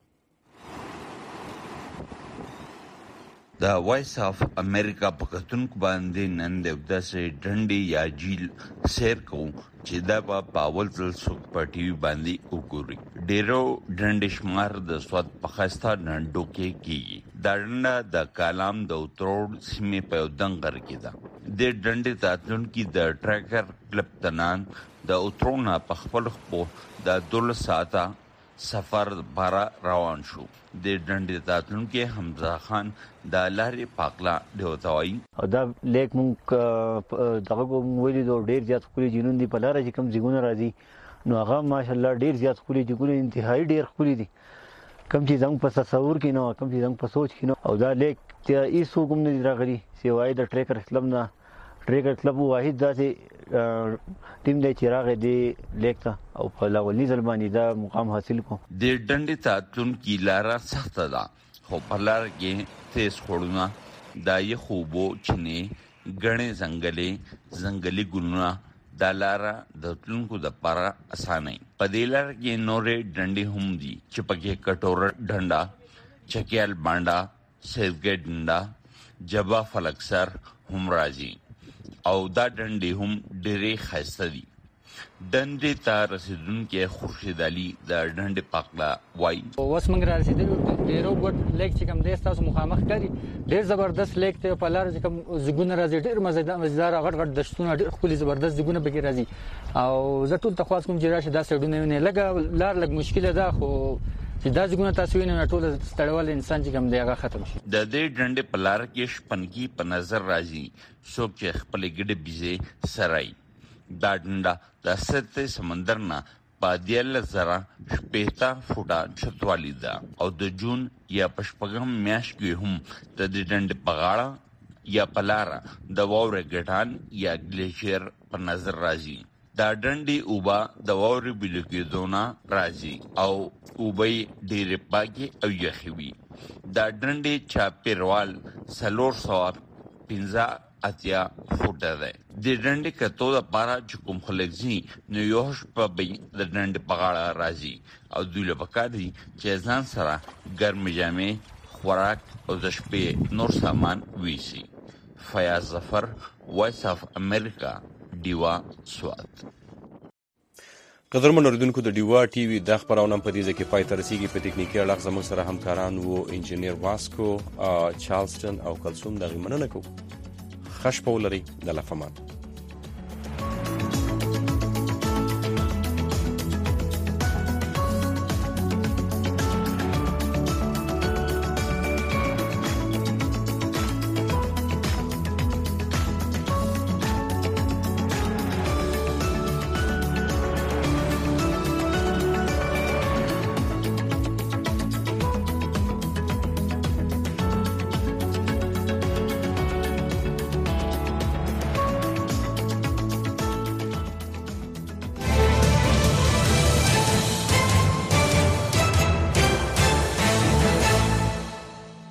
د وایس اف امریکا په کتونکو باندې نن د داسې ډنډې یا جیل سیر کوو چې دا په اول ځل څوک په ټي وي باندې وګوري. ډیرو ډنډې شمار د سوات په ښایسته ډنډو کې کېږي. دا ډنډه د کالام د اتروړ سیمې په یو دنګر کې ده. د ډنډې ته تلونکي د ټریکر کلب تنان د اتروړ نه په خپل خپو د 12 ساعته سفر بارا روان شو. د ډنډې ته تلونکي حمزه خان د لارې پاکلا دیوتاوي او دا لیک مونږ دغه کوم ویلي دو ډیر زیات خولي جنون دي په لار چې کوم ځګونه راځي نو هغه ماشاءالله ډیر زیات خولي جګونه انتهایی ډیر خولي دي کوم چې زنګ په تصور کې نو کوم چې زنګ په سوچ کې نو. او دا لیک ته هیڅ کوم نه راغلي سیوای د ټریکر کلب نه. ټریکر کلب واحد داسې ټیم دی چې راغی دی لیک ته او په لاولني ځل باندې دا مقام حاصل کو. د ډنډې ته تلونکي لاره سخته ده خو په لار کې تیز خوړونه دا یې خوبو چینې ګڼې ځنګلي ګلونه دا لاره د تلونکو دپاره اسانه. په دې لار کې نورې ډنډې هم دي چې پکې کټوره ډنډه، چکیال بانډا، سیدګۍ ډنډه، جبا فلکسر هم راځي او دا ډنډې هم ډېرې ښایسته دي. ډنډې ته رسېدونکی خورشید علي د ډنډې پاکلا وایي اوس موږ را رسېدلي ډېرو ګوټ لیک چې کوم دی ستاسو مخامخ ښکاري ډېر زبردست لیک دی. په لاره چې کوم ځګونه راځي ډېر مزیدار غټ غټ دشتونه ډېر ښکلي زبردست ځګونه پکې راځي او زه ټول ته خواست کوم چې راشي دا سایډونه وینئ. لږه لار لږ مشکله ده خو چې دا ځګونه تاسو وینئ نو ټول ستړیوالی انسان چې کوم دی هغه ختم شي. د دې ډنډې په لاره کې شپنکي په نظر راځي څوک چې خپلې ګډې بیزې سره یي. دا ډنډه د سطح سمندر نه په 11,000 فوټه چتوالی ده او د جون یا په شپږم میاشت کې هم د دې ډنډې په غاړه یا په لاره د واورې ګټان یا ګلیشیر په نظر راځي. دا ډنډې اوبه د واورې بېلو کېدو نه راځي او اوبه یې ډېرې پاکې او یخې وي. دا ډنډې چاپېروال 485 فوټه دی. د ډنډې کتو دپاره چې کوم خلک ځي نو یو شپه به د ډنډې په غاړه راځي او دوی له پکار دي چې ځان سره ګرمې جامې، خوراک او د شپې نور سامان ویسي. فیاض ظفر، وایس اف امریکا، ډیوا سوات. قدرمن اوریدونکو، د ډیوا ټي وي دا خپرونه په دې ځای کې پای ته رسیږي. په تکنیکي اړخ زموږ سره همکاران وو انجینیر واسکو، چارلسټن او کلثوم. د هغې مننه کوو. ښه شپه ولرئ. د الله په امان.